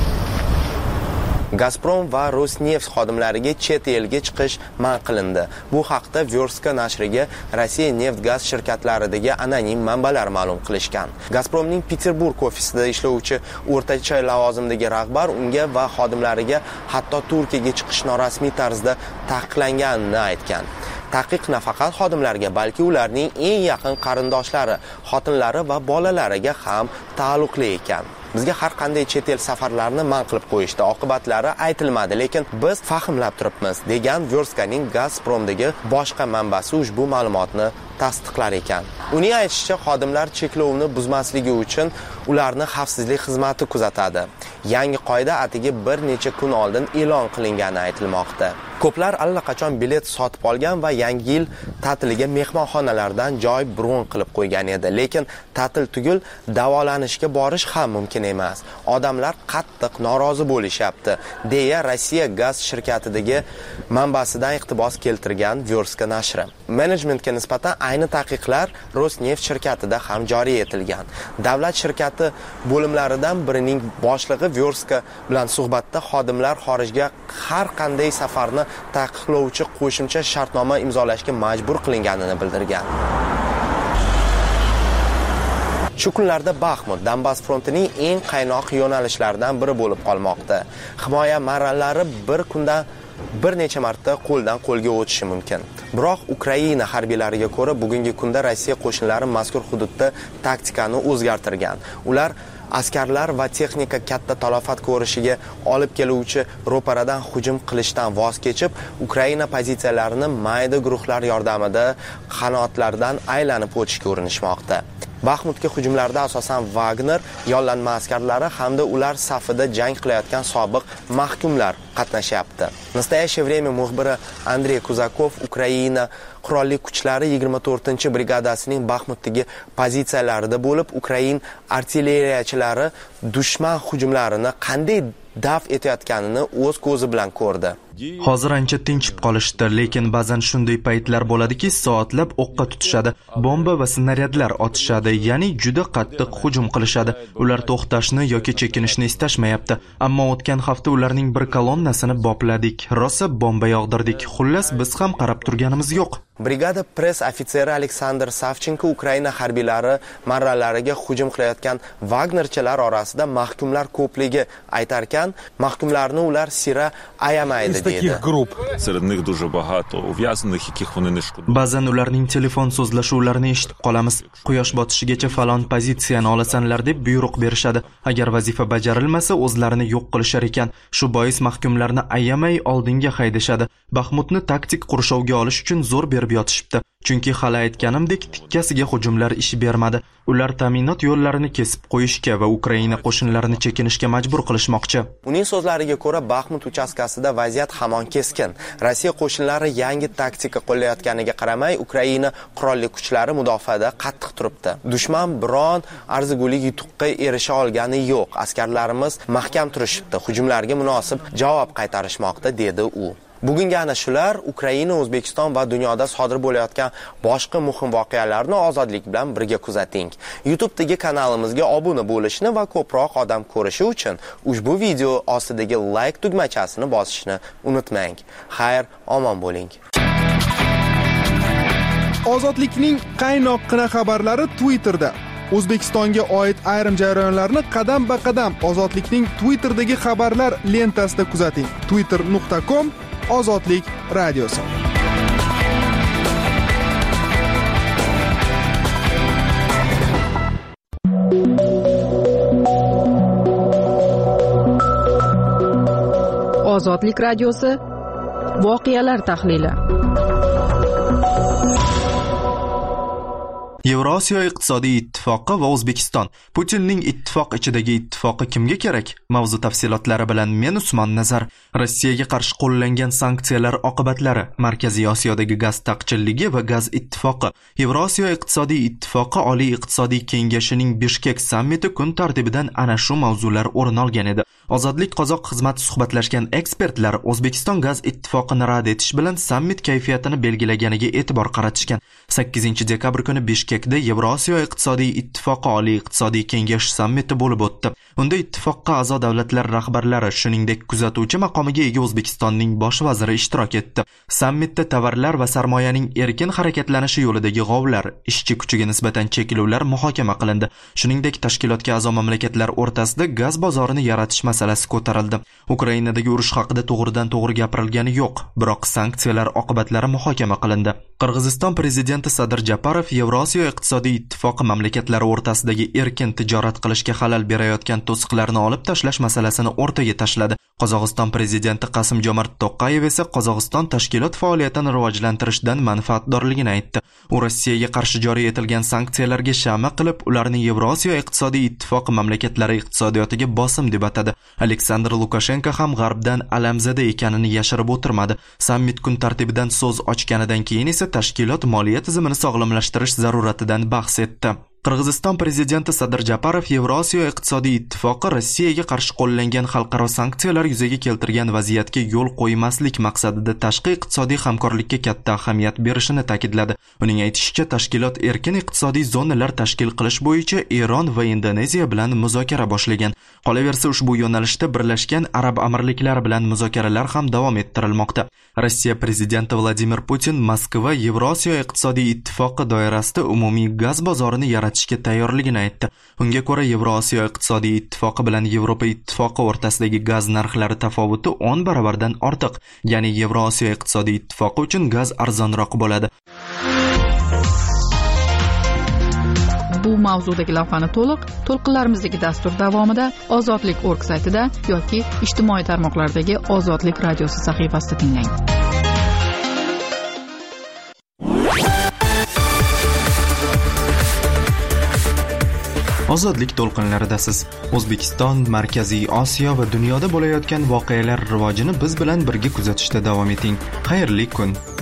Gazprom va Rosneft xodimlariga chet elga chiqish man qilindi. Bu haqda Verska nashriga Rossiya neft gaz shirkatlaridagi anonim manbalar ma'lum qilishgan. Gazpromning Peterburg ofisida ishlovchi o'rtacha lavozimdagi rahbar unga va xodimlariga hatto Turkiyaga chiqish norasmiy tarzda taqiqlanganini aytgan. Taqiq nafaqat xodimlarga, balki ularning eng yaqin qarindoshlari, xotinlari va bolalariga ham taalluqli ekan. Bizga har qanday chet el safarlarini man qilib qo'yishdi. Oqibatlari aytilmadi, lekin biz fahmlab turibmiz, degan Vyorskaning Gazpromdagi boshqa manbasi ushbu ma'lumotni tasdiqlar ekan. Uning aytishicha, xodimlar cheklovni buzmasligi uchun ularni xavfsizlik xizmati kuzatadi. Yangi qoida atigi bir necha kun oldin e'lon qilingani aytilmoqda. Ko'plar allaqachon bilet sotib olgan va yangi yil ta'tiliga mehmonxonalardan joy bron qilib qo'ygan edi, lekin ta'til tugul davolanishga borish ham mumkin emas. Odamlar qattiq norozi bo'lishyapti, deya Rossiya gaz shirkatidagi manbasidan iqtibos keltirgan Vyorska nashri. Menejmentga nisbatan ayni taqiqlar Rosneft shirkatida ham joriy etilgan. Davlat shirkati bo'limlaridan birining boshlig'i Vyorska bilan suhbatda xodimlar xorijga har qanday safarni taqiqlovchi qo'shimcha shartnoma imzolashga majbur qilinganini bildirgan. Shu kunlarda Baxmut Donbass frontining eng qaynoq yo'nalishlaridan biri bo'lib qolmoqda. Himoya marralari bir kundan bir necha marta qo'ldan qo'lga o'tishi mumkin. Biroq Ukraina harbiylariga ko'ra bugungi kunda Rossiya qo'shinlari mazkur hududda taktikani o'zgartirgan. Ular askarlar va texnika katta talafot ko'rishiga olib keluvchi ro'paradan hujum qilishdan voz kechib, Ukraina pozitsiyalarini mayda guruhlar yordamida qanotlardan aylanib o'tishga urinishmoqda. Baxmutga hujumlarda asosan Wagner yollanma askarlari hamda ular safida jang qilayotgan sobiq mahkumlar qatnashyapti. Nastoящее время muxbiri Andrey Kuzakov Ukraina qurolli kuchlari 24-brigadasining Baxmutdagi pozitsiyalarida bo'lib, Ukrain artilleriyachilari dushman hujumlarini qanday daf etayotganini o'z ko'zi bilan ko'rdi. Hozir ancha tinchib qolishdi, lekin ba'zan shunday paytlar bo'ladiki, soatlab o'qqa tutishadi, bomba va snaryadlar otishadi, ya'ni juda qattiq hujum qilishadi. Ular to'xtashni yoki chekinishni istashmayapti, ammo o'tgan hafta ularning bir kolonnasini bopladik, rosa bomba yog'dirdik. Xullas, biz ham qarab turganimiz yo'q. Brigada press ofitseri Aleksandr Savchenko Ukraina harbiylari marralariga hujum qilayotgan Wagnerchilar orasida mahkumlar ko'pligi aytarkan, mahkumlarni ular sira ayamaydi. Ba'zan ularning telefon so'zlashuvlarini eshitib qolamiz. Quyosh botishigacha falon pozitsiyani olasanlar deb buyruq berishadi. Agar vazifa bajarilmasa, o'zlarini yo'q qilishar ekan. Shu bois mahkumlarni ayamay oldinga haydashadi. Baxmutni taktik qurshovga olish uchun zo'r berib yotishibdi. Chunki hali aytganimdek, tikkasiga hujumlar ish bermadi. Ular ta'minot yo'llarini kesib qo'yishga va Ukraina qo'shinlarini chekinishga majbur qilishmoqchi. Uning so'zlariga ko'ra, Baxmut uchastkasida vaziyat hamon keskin. Rossiya qo'shinlari yangi taktika qo'llayotganiga qaramay, Ukraina qurolli kuchlari mudofaada qattiq turibdi. Dushman biron arzigulik yutuqqa erisha olgani yo'q. Askarlarimiz mahkam turishibdi. Hujumlarga munosib javob qaytarishmoqda, dedi u. Bugungi ana shular Ukraina, O'zbekiston va dunyoda sodir bo'layotgan boshqa muhim voqealarni ozodlik bilan birga kuzating. YouTube'dagi kanalimizga obuna bo'lishni va ko'proq odam ko'rishi uchun ushbu video ostidagi like tugmachasini bosishni unutmang. Xayr, omon bo'ling. Ozodlikning qaynoqqina xabarlari Twitterda. O'zbekistonga oid ayrim jarayonlarni qadam-ba-qadam Ozodlikning Twitter'dagi xabarlar lentasida kuzating. twitter.com Ozodlik radiosi. Ozodlik radiosi voqealar tahlili. Yevrosiyo iqtisodiy ittifoqi va O'zbekiston. Putinning ittifoq ichidagi ittifoqi kimga kerak? Mavzu tafsilotlari bilan men Usmon Nazar. Rossiyaga qarshi qo'llangan sanksiyalar oqibatlari, Markaziy Osiyodagi gaz taqchilligi va gaz ittifoqi. Yevrosiyo iqtisodiy ittifoqi Oliy iqtisodiy kengashining Bishkek sammiti kun tartibidan ana shu mavzular o'rin olgan edi. Ozodlik qozoq xizmati suhbatlashgan ekspertlar O'zbekiston gaz ittifoqini rad etish bilan sammit kayfiyatini belgilaganiga e'tibor qaratishgan. 8-dekabr kuni Bishkekda Yevrosiyo iqtisodiy ittifoqi Oliy iqtisodiy kengash sammiti bo'lib o'tdi. Unda ittifoqqa a'zo davlatlar rahbarlari, shuningdek kuzatuvchi maqomiga ega O'zbekistonning bosh vaziri ishtirok etdi. Sammitda tovarlar va sarmoyaning erkin harakatlanishi yo'lidagi g'ovlar, ishchi kuchiga nisbatan cheklovlar muhokama qilindi. Shuningdek, tashkilotga a'zo mamlakatlar o'rtasida gaz bozorini yaratish masalasi ko'tarildi. Ukrainadagi urush haqida to'g'ridan-to'g'ri gapirilgani yo'q, biroq sanksiyalar oqibatlari muhokama qilindi. Qirg'iziston prezidenti Sadir Japarov Yevrosiyo iqtisodiy ittifoqi mamlakatlari o'rtasidagi erkin tijorat qilishga xalal berayotgan to'siqlarni olib tashlash masalasini o'rtaga tashladi. Qozog'iston prezidenti Qasim-Jomart To'qayev esa Qozog'iston tashkilot faoliyatini rivojlantirishdan manfaatdorligini aytdi. U Rossiyaga qarshi joriy etilgan sanksiyalarga shama qilib, ularni Yevrosiyo iqtisodiy ittifoqi mamlakatlari iqtisodiyotiga bosim deb atadi. Aleksandr Lukashenko ham g'arbdan alamzada ekanini yashirib o'tirmadi. Sammit kun tartibidan so'z ochganidan keyin esa tashkilot moliya tizimini sog'lomlashtirish zaruratidan bahs etdi. Qirg'iziston prezidenti Sadir Japarov Yevrosiyo iqtisodiy ittifoqi Rossiyaga qarshi qo'llangan xalqaro sanksiyalar yuzaga keltirgan vaziyatga yo'l qo'ymaslik maqsadida tashqi iqtisodiy hamkorlikka katta ahamiyat berishini ta'kidladi. Uning aytishicha, tashkilot erkin iqtisodiy zonalar tashkil qilish bo'yicha Eron va Indoneziya bilan muzokara boshlagan. Qolaversa, ushbu yo'nalishda Birlashgan Arab Amirliklari bilan muzokaralar ham davom ettirilmoqda. Rossiya prezidenti Vladimir Putin Moskva Yevrosiyo iqtisodiy ittifoqi doirasida umumiy gaz bozorini yaratishga tayyorligini aytdi. Unga ko'ra, Yevrosiyo iqtisodiy ittifoqi bilan Yevropa ittifoqi o'rtasidagi gaz narxlari tafovuti 10 barobardan ortiq, ya'ni Yevrosiyo iqtisodiy ittifoqi uchun gaz arzonroq bo'ladi. Bu mavzudagi lavhani to'lqinlarimizdagi dastur davomida ozodlik.org saytida yoki ijtimoiy tarmoqlardagi Ozodlik radiosi sahifasida tinglang. Ozodlik to'lqinlaridasiz. O'zbekiston, Markaziy Osiyo va dunyoda bo'layotgan voqealar rivojini biz bilan birga kuzatishda davom eting. Xayrli kun.